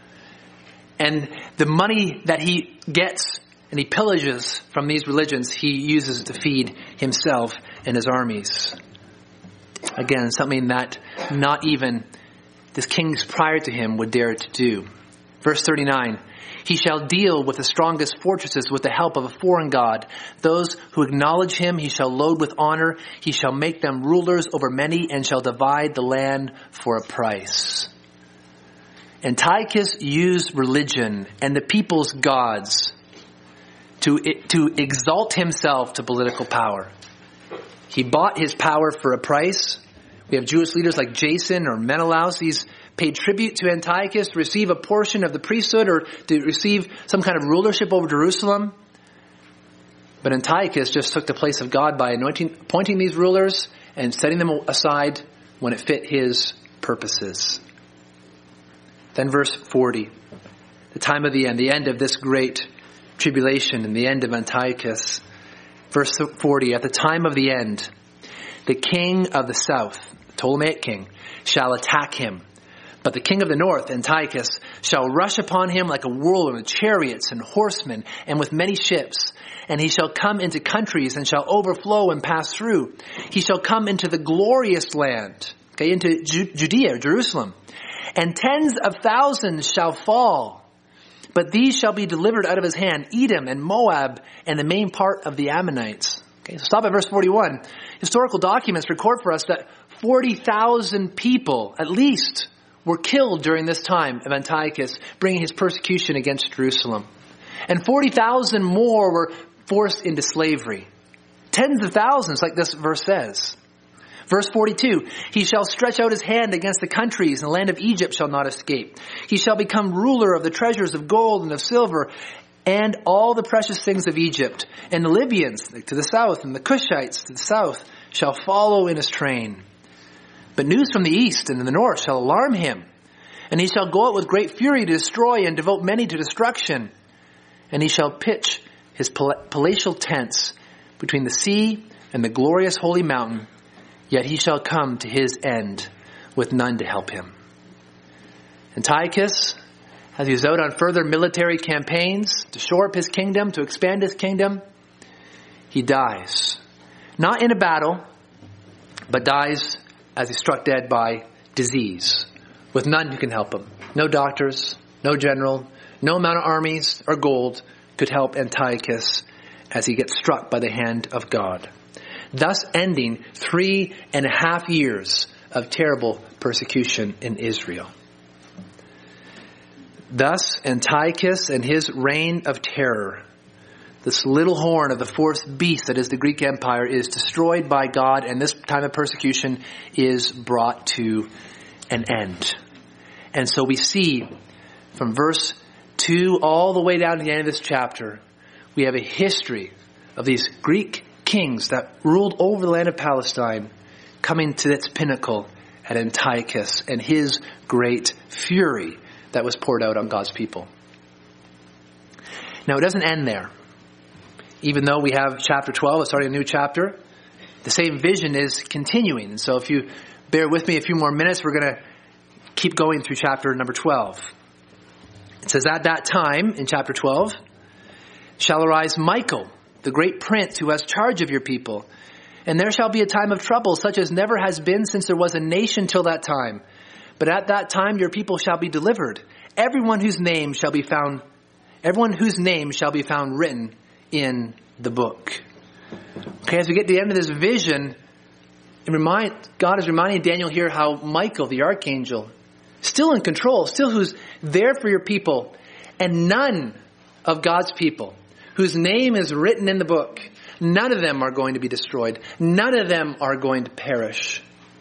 And the money that he gets and he pillages from these religions, he uses to feed himself and his armies. Again, something that not even the kings prior to him would dare to do. Verse 39, he shall deal with the strongest fortresses with the help of a foreign god. Those who acknowledge him he shall load with honor. He shall make them rulers over many and shall divide the land for a price. Antiochus used religion and the people's gods to exalt himself to political power. He bought his power for a price. We have Jewish leaders like Jason or Menelaus. These paid tribute to Antiochus to receive a portion of the priesthood or to receive some kind of rulership over Jerusalem. But Antiochus just took the place of God by appointing these rulers and setting them aside when it fit his purposes. Then verse 40, the time of the end of this great tribulation and the end of Antiochus. Verse 40, at the time of the end, the king of the south, the Ptolemaic king, shall attack him. But the king of the north, Antiochus, shall rush upon him like a whirlwind with chariots and horsemen and with many ships. And he shall come into countries and shall overflow and pass through. He shall come into the glorious land, into Judea, Jerusalem. And tens of thousands shall fall. But these shall be delivered out of his hand, Edom and Moab and the main part of the Ammonites. Okay, so stop at verse 41. Historical documents record for us that 40,000 people, at least, were killed during this time of Antiochus, bringing his persecution against Jerusalem. And 40,000 more were forced into slavery. Tens of thousands, like this verse says. Verse 42, he shall stretch out his hand against the countries, and the land of Egypt shall not escape. He shall become ruler of the treasures of gold and of silver, and all the precious things of Egypt. And the Libyans to the south, and the Cushites to the south, shall follow in his train. But news from the east and in the north shall alarm him. And he shall go out with great fury to destroy and devote many to destruction. And he shall pitch his palatial tents between the sea and the glorious holy mountain. Yet he shall come to his end with none to help him. Antiochus, as he was out on further military campaigns to shore up his kingdom, to expand his kingdom, he dies. Not in a battle, but dies as he's struck dead by disease, with none who can help him. No doctors, no general, no amount of armies or gold could help Antiochus as he gets struck by the hand of God. Thus ending 3.5 years of terrible persecution in Israel. Thus Antiochus and his reign of terror, this little horn of the fourth beast that is the Greek Empire, is destroyed by God, and this time of persecution is brought to an end. And so we see from verse 2 all the way down to the end of this chapter, we have a history of these Greek kings that ruled over the land of Palestine coming to its pinnacle at Antiochus and his great fury that was poured out on God's people. Now, it doesn't end there. Even though we have chapter 12, starting a new chapter, the same vision is continuing. And so if you bear with me a few more minutes, we're going to keep going through chapter number 12. It says, at that time, in chapter 12, shall arise Michael, the great prince who has charge of your people. And there shall be a time of trouble such as never has been since there was a nation till that time. But at that time your people shall be delivered, everyone whose name shall be found written in the book. Okay, as we get to the end of this vision, God is reminding Daniel here how Michael, the archangel, still in control, still who's there for your people, and none of God's people whose name is written in the book, none of them are going to be destroyed. None of them are going to perish.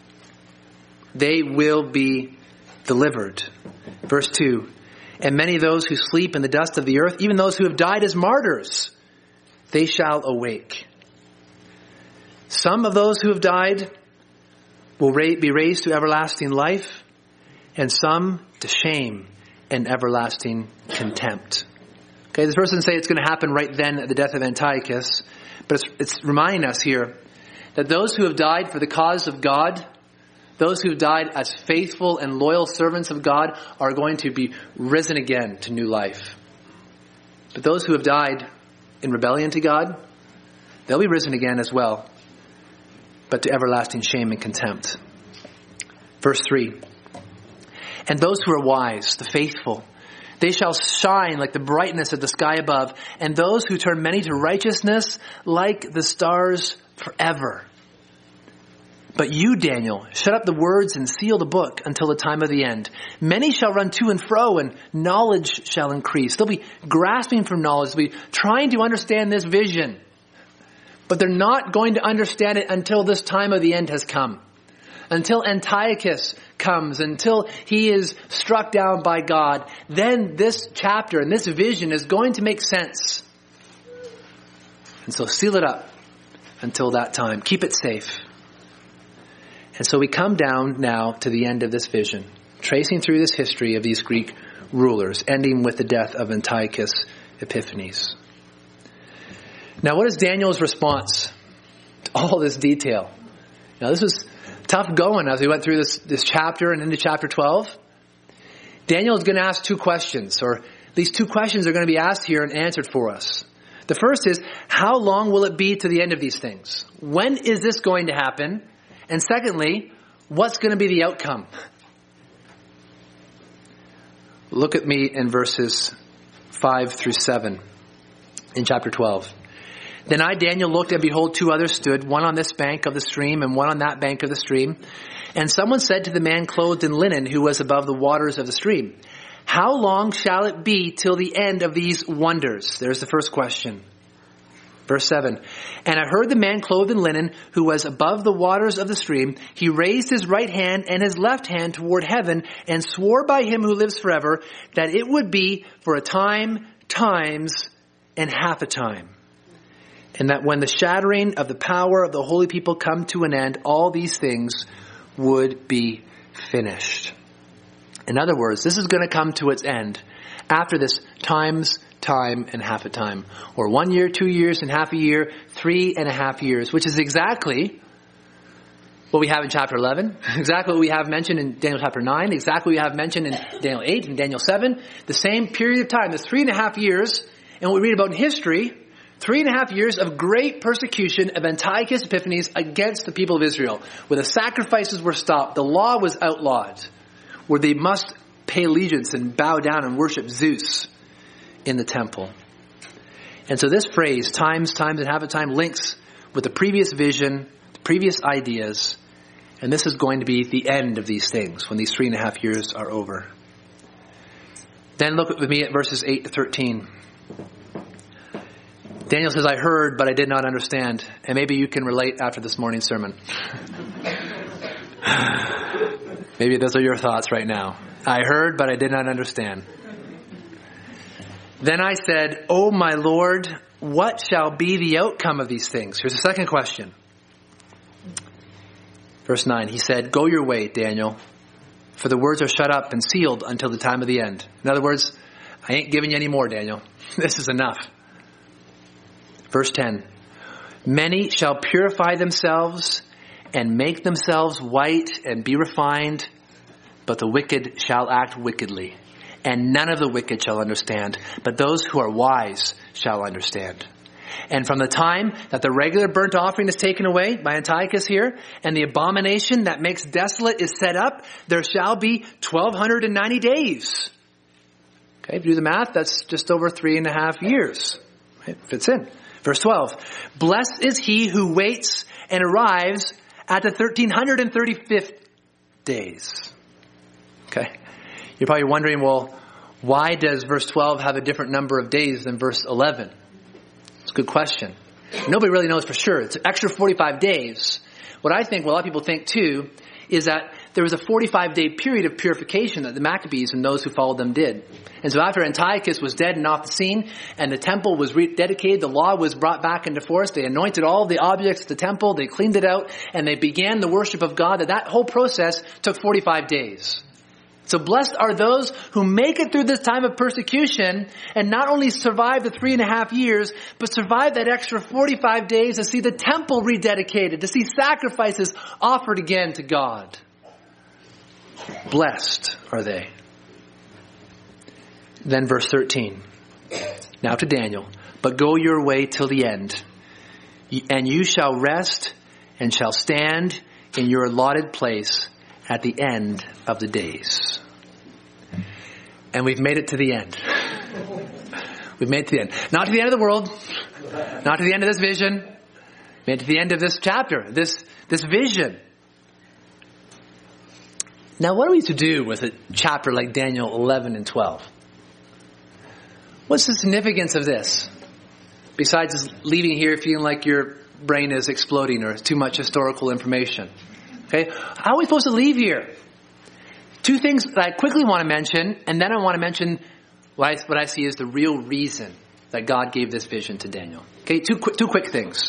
They will be delivered. Verse 2, and many of those who sleep in the dust of the earth, even those who have died as martyrs, they shall awake. Some of those who have died will be raised to everlasting life, and some to shame and everlasting contempt. Okay, this person say it's going to happen right then at the death of Antiochus, but it's reminding us here that those who have died for the cause of God, those who have died as faithful and loyal servants of God, are going to be risen again to new life. But those who have died in rebellion to God, they'll be risen again as well, but to everlasting shame and contempt. Verse 3, and those who are wise, the faithful, they shall shine like the brightness of the sky above, and those who turn many to righteousness like the stars forever. But you, Daniel, shut up the words and seal the book until the time of the end. Many shall run to and fro, and knowledge shall increase. They'll be grasping for knowledge. They'll be trying to understand this vision. But they're not going to understand it until this time of the end has come. Until Antiochus comes, until he is struck down by God. Then this chapter and this vision is going to make sense. And so seal it up until that time. Keep it safe. And so we come down now to the end of this vision, tracing through this history of these Greek rulers, ending with the death of Antiochus Epiphanes. Now, what is Daniel's response to all this detail? Now, this was tough going as we went through this chapter and into chapter 12. Daniel is going to ask two questions, or these two questions are going to be asked here and answered for us. The first is, how long will it be to the end of these things? When is this going to happen? And secondly, what's going to be the outcome? Look at me in verses 5 through 7 in chapter 12. Then I, Daniel, looked, and behold, two others stood, one on this bank of the stream and one on that bank of the stream. And someone said to the man clothed in linen who was above the waters of the stream, how long shall it be till the end of these wonders? There's the first question. Verse 7, and I heard the man clothed in linen who was above the waters of the stream. He raised his right hand and his left hand toward heaven and swore by him who lives forever that it would be for a time, times, and half a time. And that when the shattering of the power of the holy people come to an end, all these things would be finished. In other words, this is going to come to its end after this times, time, and half a time. Or 1 year, 2 years, and half a year, 3.5 years, which is exactly what we have in chapter 11, exactly what we have mentioned in Daniel chapter 9, exactly what we have mentioned in Daniel 8 and Daniel 7. The same period of time, this 3.5 years, and what we read about in history, 3.5 years of great persecution of Antiochus Epiphanes against the people of Israel, where the sacrifices were stopped, the law was outlawed, where they must pay allegiance and bow down and worship Zeus in the temple. And so this phrase, times, times, and half a time, links with the previous vision, the previous ideas, and this is going to be the end of these things when these 3.5 years are over. Then look with me at verses 8 to 13. Daniel says, I heard, but I did not understand. And maybe you can relate after this morning's sermon. Maybe those are your thoughts right now. I heard, but I did not understand. Then I said, O my Lord, what shall be the outcome of these things? Here's the second question. Verse 9, he said, go your way, Daniel, for the words are shut up and sealed until the time of the end. In other words, I ain't giving you any more, Daniel. This is enough. Verse 10, many shall purify themselves and make themselves white and be refined, but the wicked shall act wickedly. And none of the wicked shall understand, but those who are wise shall understand. And from the time that the regular burnt offering is taken away by Antiochus here, and the abomination that makes desolate is set up, there shall be 1,290 days. Okay, if you do the math, that's just over 3.5 years. It fits in. Verse 12, blessed is he who waits and arrives at the 1,335th days. Okay, you're probably wondering, well, why does verse 12 have a different number of days than verse 11? It's a good question. Nobody really knows for sure. It's an extra 45 days. What I think, what a lot of people think too, is that there was a 45-day period of purification that the Maccabees and those who followed them did. And so after Antiochus was dead and off the scene, and the temple was rededicated, the law was brought back into force, they anointed all the objects of the temple, they cleaned it out, and they began the worship of God. That whole process took 45 days. So blessed are those who make it through this time of persecution and not only survive the 3.5 years, but survive that extra 45 days to see the temple rededicated, to see sacrifices offered again to God. Blessed are they. Then verse 13. Now to Daniel. But go your way till the end, and you shall rest and shall stand in your allotted place at the end of the days. And we've made it to the end. We've made it to the end. Not to the end of the world. Not to the end of this vision. Made it to the end of this chapter. This vision. Now what are we to do with a chapter like Daniel 11 and 12? What's the significance of this? Besides just leaving here feeling like your brain is exploding or too much historical information. Okay, how are we supposed to leave here? Two things that I quickly want to mention, and then I want to mention what I see as the real reason that God gave this vision to Daniel. Okay, two quick things.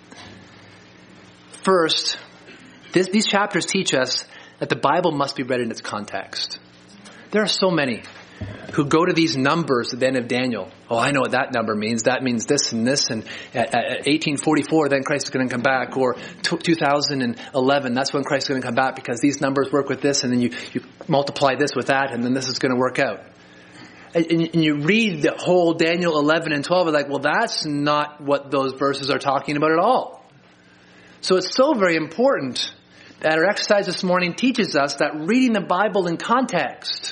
First, these chapters teach us that the Bible must be read in its context. There are so many who go to these numbers at the end of Daniel. Oh, I know what that number means. That means this and this. And at 1844, then Christ is going to come back. Or 2011, that's when Christ is going to come back because these numbers work with this. And then you multiply this with that. And then this is going to work out. And you read the whole Daniel 11 and 12. You're like, well, that's not what those verses are talking about at all. So it's so very important that our exercise this morning teaches us that reading the Bible in context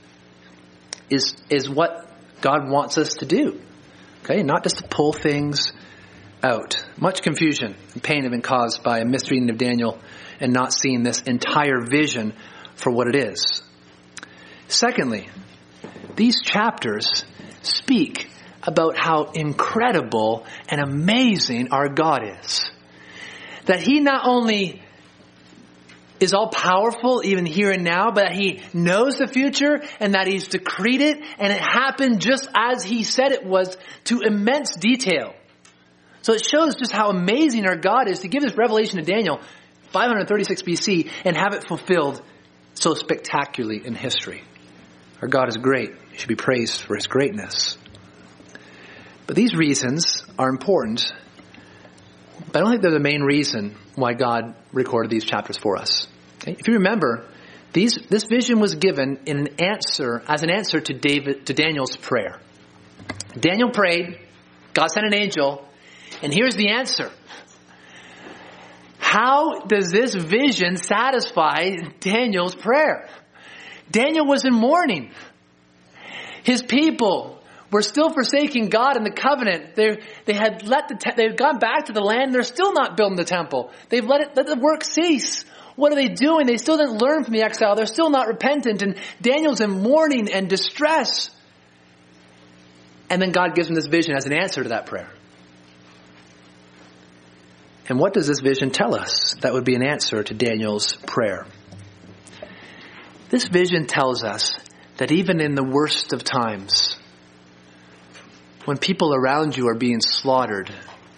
is what God wants us to do. Okay, not just to pull things out. Much confusion and pain have been caused by a misreading of Daniel and not seeing this entire vision for what it is. Secondly, these chapters speak about how incredible and amazing our God is. That He not only is all powerful even here and now, but that He knows the future and that He's decreed it and it happened just as He said it was to immense detail. So it shows just how amazing our God is to give this revelation to Daniel 536 BC and have it fulfilled so spectacularly in history. Our God is great. He should be praised for His greatness. But these reasons are important, but I don't think they're the main reason why God recorded these chapters for us. Okay? If you remember, this vision was given as an answer to Daniel's prayer. Daniel prayed, God sent an angel, and here's the answer. How does this vision satisfy Daniel's prayer? Daniel was in mourning. His people were still forsaking God and the covenant. They had they've gone back to the land. They're still not building the temple. They've let the work cease. What are they doing? They still didn't learn from the exile. They're still not repentant. And Daniel's in mourning and distress. And then God gives him this vision as an answer to that prayer. And what does this vision tell us that would be an answer to Daniel's prayer? This vision tells us that even in the worst of times, when people around you are being slaughtered,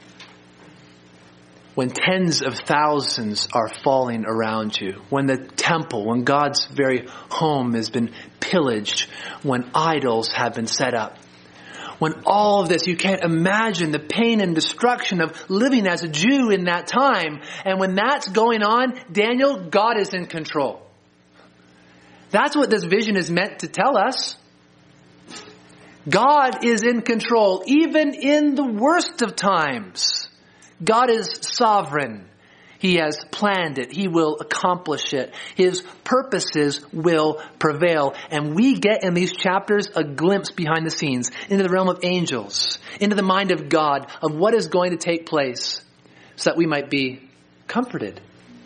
when tens of thousands are falling around you, when the temple, when God's very home has been pillaged, when idols have been set up, when all of this, you can't imagine the pain and destruction of living as a Jew in that time. And when that's going on, Daniel, God is in control. That's what this vision is meant to tell us. God is in control, even in the worst of times. God is sovereign. He has planned it. He will accomplish it. His purposes will prevail. And we get in these chapters a glimpse behind the scenes into the realm of angels, into the mind of God, of what is going to take place, so that we might be comforted.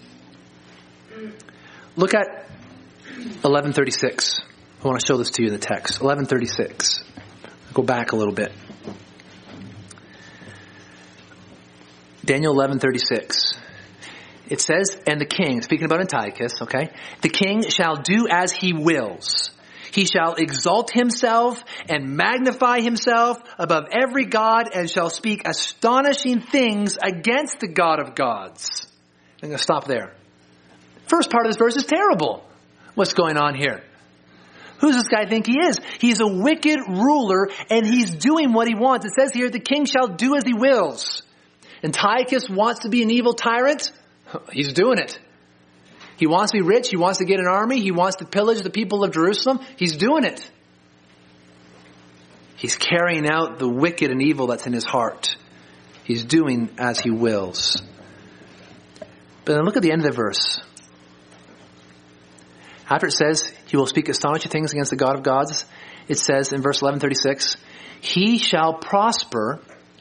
Look at 11:36. I want to show this to you in the text. 11:36. Go back a little bit. Daniel 11:36. It says, and the king, speaking about Antiochus, okay, the king shall do as he wills. He shall exalt himself and magnify himself above every god and shall speak astonishing things against the God of gods. I'm going to stop there. First part of this verse is terrible. What's going on here? Who does this guy think he is? He's a wicked ruler and he's doing what he wants. It says here, the king shall do as he wills. Antiochus wants to be an evil tyrant. He's doing it. He wants to be rich. He wants to get an army. He wants to pillage the people of Jerusalem. He's doing it. He's carrying out the wicked and evil that's in his heart. He's doing as he wills. But then look at the end of the verse. After it says, he will speak astonishing things against the God of gods, it says in verse 11:36, he shall prosper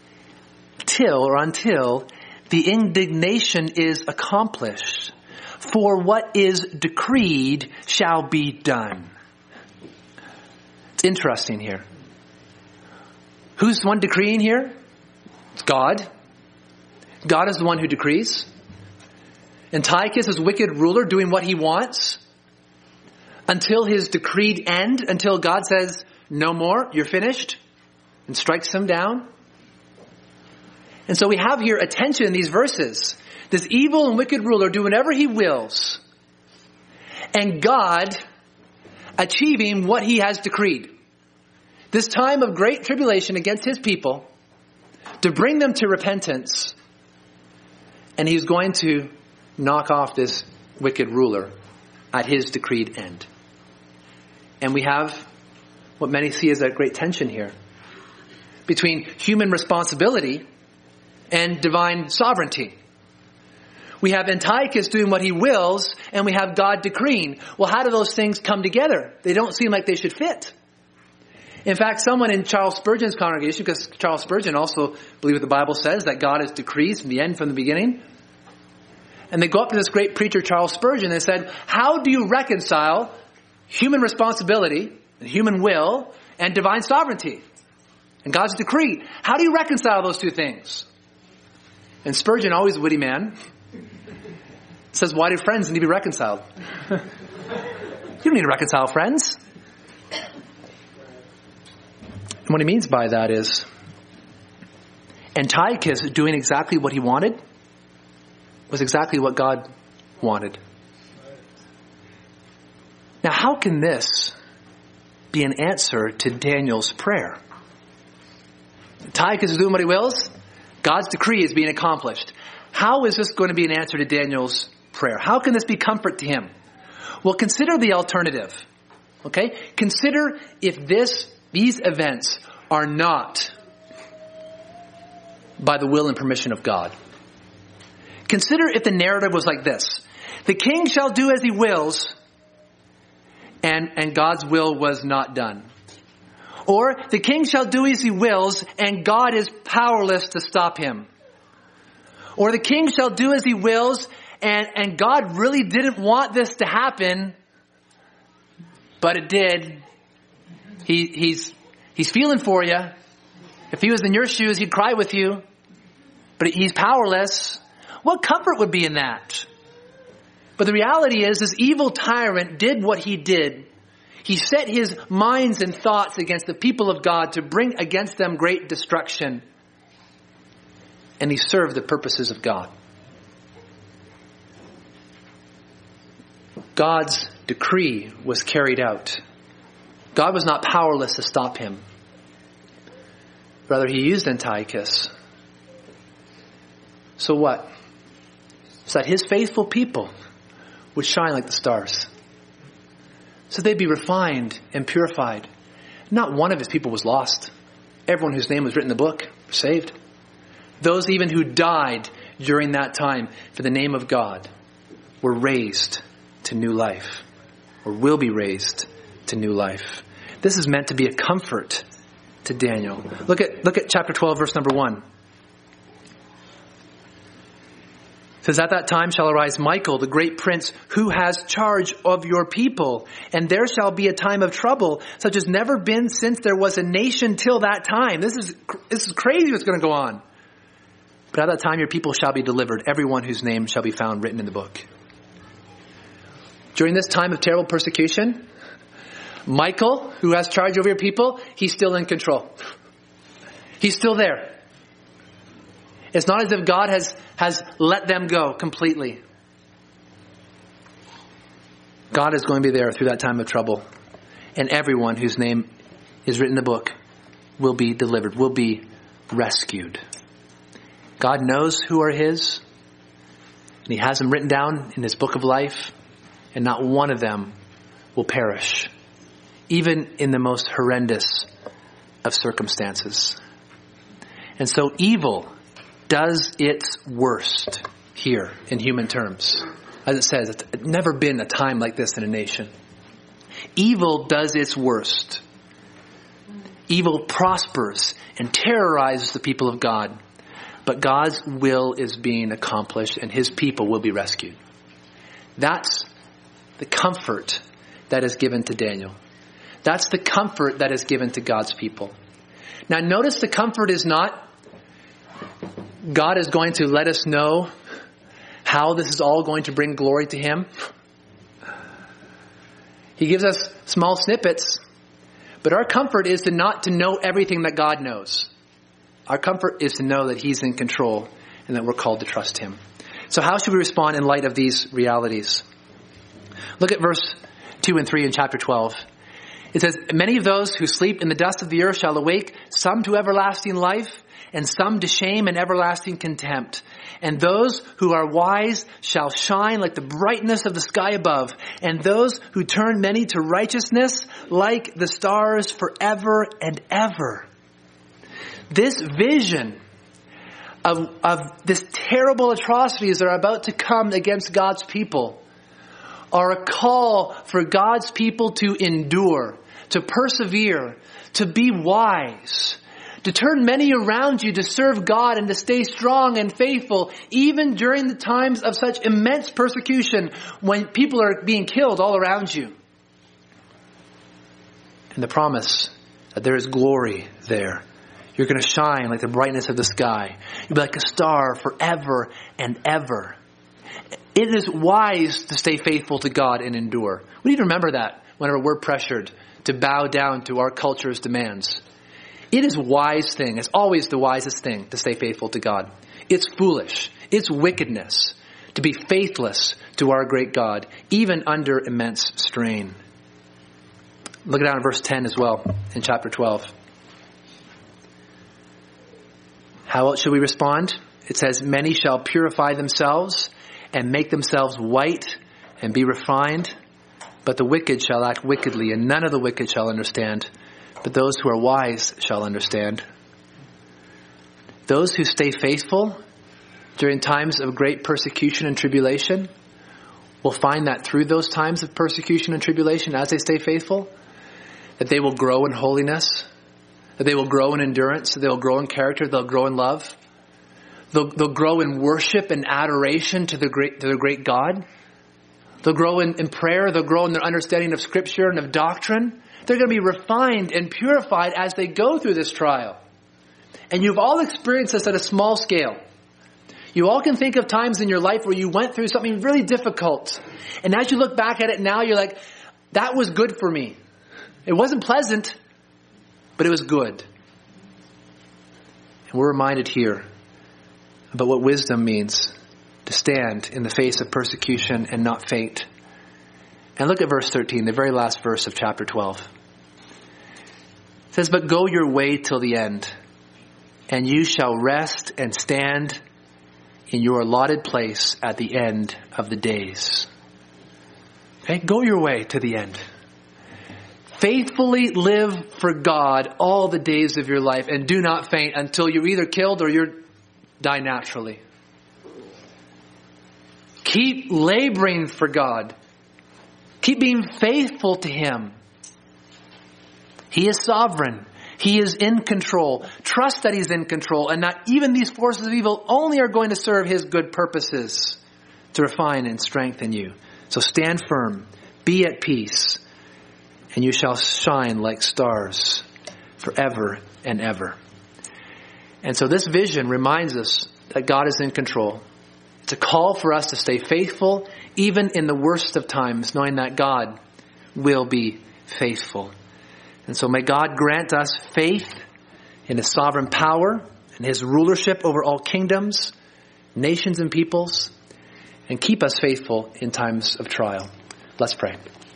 until the indignation is accomplished. For what is decreed shall be done. It's interesting here. Who's the one decreeing here? It's God. God is the one who decrees. Antiochus is a wicked ruler doing what he wants until his decreed end, until God says, no more, you're finished, and strikes him down. And so we have here a tension in these verses. This evil and wicked ruler do whatever he wills, and God achieving what he has decreed. This time of great tribulation against his people to bring them to repentance, and he's going to knock off this wicked ruler at his decreed end. And we have what many see as a great tension here between human responsibility and divine sovereignty. We have Antiochus doing what he wills, and we have God decreeing. Well, how do those things come together? They don't seem like they should fit. In fact, someone in Charles Spurgeon's congregation, because Charles Spurgeon also believed what the Bible says, that God has decrees from the end, from the beginning. And they go up to this great preacher, Charles Spurgeon, and they said, how do you reconcile human responsibility and human will and divine sovereignty and God's decree? How do you reconcile those two things? And Spurgeon, always a witty man, says, why do friends need to be reconciled? You don't need to reconcile friends. And what he means by that is Antiochus doing exactly what he wanted was exactly what God wanted. Now, how can this be an answer to Daniel's prayer? Antiochus is doing what he wills. God's decree is being accomplished. How is this going to be an answer to Daniel's prayer? How can this be comfort to him? Well, consider the alternative. Okay? Consider if these events are not by the will and permission of God. Consider if the narrative was like this. The king shall do as he wills, and God's will was not done. Or the king shall do as he wills, and God is powerless to stop him. Or the king shall do as he wills, and God really didn't want this to happen, but it did. He's feeling for you. If he was in your shoes, he'd cry with you, but he's powerless. What comfort would be in that? But the reality is, this evil tyrant did what he did. He set his minds and thoughts against the people of God to bring against them great destruction. And he served the purposes of God. God's decree was carried out. God was not powerless to stop him. Rather, he used Antiochus. So what? So that his faithful people would shine like the stars. So they'd be refined and purified. not one of his people was lost. Everyone whose name was written in the book was saved. Those even who died during that time for the name of God were raised to new life, or will be raised to new life. This is meant to be a comfort to Daniel. Look at chapter 12, verse number 1. It says, at that time shall arise Michael, the great prince, who has charge of your people. And there shall be a time of trouble, such as never been since there was a nation till that time. This is crazy what's going to go on. But at that time your people shall be delivered, everyone whose name shall be found written in the book. During this time of terrible persecution, Michael, who has charge over your people, he's still in control. He's still there. It's not as if God has let them go completely. God is going to be there through that time of trouble. And everyone whose name is written in the book will be delivered, will be rescued. God knows who are his. And he has them written down in his book of life. And not one of them will perish. Even in the most horrendous of circumstances. And so evil does its worst here in human terms. As it says, it's never been a time like this in a nation. Evil does its worst. Evil prospers and terrorizes the people of God. But God's will is being accomplished and his people will be rescued. That's the comfort that is given to Daniel. That's the comfort that is given to God's people. Now notice the comfort is not God is going to let us know how this is all going to bring glory to him. He gives us small snippets, but our comfort is not to know everything that God knows. Our comfort is to know that he's in control and that we're called to trust him. So how should we respond in light of these realities? Look at verse 2 and 3 in chapter 12. It says, many of those who sleep in the dust of the earth shall awake, some to everlasting life, and some to shame and everlasting contempt. And those who are wise shall shine like the brightness of the sky above. And those who turn many to righteousness like the stars forever and ever. This vision of this terrible atrocities that are about to come against God's people are a call for God's people to endure, to persevere, to be wise, to turn many around you to serve God and to stay strong and faithful even during the times of such immense persecution when people are being killed all around you. And the promise that there is glory there. You're going to shine like the brightness of the sky. You'll be like a star forever and ever. It is wise to stay faithful to God and endure. We need to remember that whenever we're pressured to bow down to our culture's demands. It is a wise thing. It's always the wisest thing to stay faithful to God. It's foolish. It's wickedness to be faithless to our great God, even under immense strain. Look down at verse 10 as well in chapter 12. How else should we respond? It says, many shall purify themselves and make themselves white and be refined, but the wicked shall act wickedly, and none of the wicked shall understand. But those who are wise shall understand. Those who stay faithful during times of great persecution and tribulation will find that through those times of persecution and tribulation, as they stay faithful, that they will grow in holiness, that they will grow in endurance, that they will grow in character, they'll grow in love. They'll grow in worship and adoration to their great God. They'll grow in prayer, they'll grow in their understanding of Scripture and of doctrine. They're going to be refined and purified as they go through this trial. And you've all experienced this at a small scale. You all can think of times in your life where you went through something really difficult. And as you look back at it now, you're like, that was good for me. It wasn't pleasant, but it was good. And we're reminded here about what wisdom means to stand in the face of persecution and not faint. And look at verse 13, the very last verse of chapter 12. It says, but go your way till the end, and you shall rest and stand in your allotted place at the end of the days. Okay, go your way to the end. Faithfully live for God all the days of your life and do not faint until you're either killed or you die naturally. Keep laboring for God. Keep being faithful to Him. He is sovereign. He is in control. Trust that He's in control and that even these forces of evil only are going to serve His good purposes to refine and strengthen you. So stand firm. Be at peace. And you shall shine like stars forever and ever. And so this vision reminds us that God is in control. It's a call for us to stay faithful even in the worst of times, knowing that God will be faithful. And so may God grant us faith in His sovereign power and His rulership over all kingdoms, nations and peoples, and keep us faithful in times of trial. Let's pray.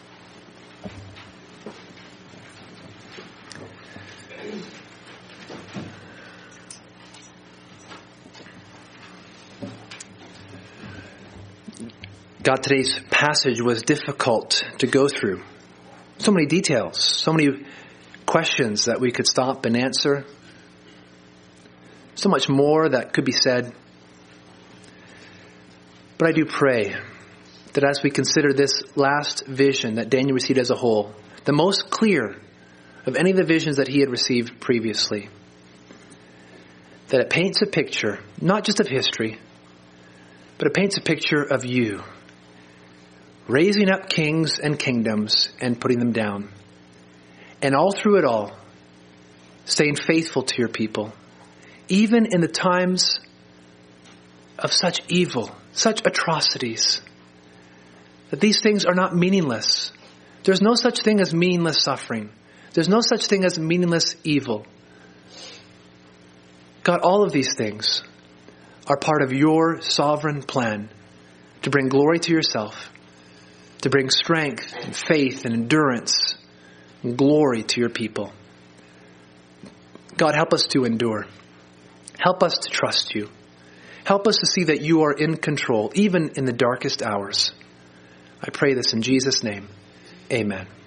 God, today's passage was difficult to go through. So many details, so many questions that we could stop and answer. So much more that could be said. But I do pray that as we consider this last vision that Daniel received as a whole, the most clear of any of the visions that he had received previously, that it paints a picture, not just of history, but it paints a picture of you, raising up kings and kingdoms and putting them down. And all through it all, staying faithful to your people, even in the times of such evil, such atrocities, that these things are not meaningless. There's no such thing as meaningless suffering. There's no such thing as meaningless evil. God, all of these things are part of your sovereign plan to bring glory to yourself, to bring strength and faith and endurance and glory to your people. God, help us to endure. Help us to trust you. Help us to see that you are in control, even in the darkest hours. I pray this in Jesus' name. Amen.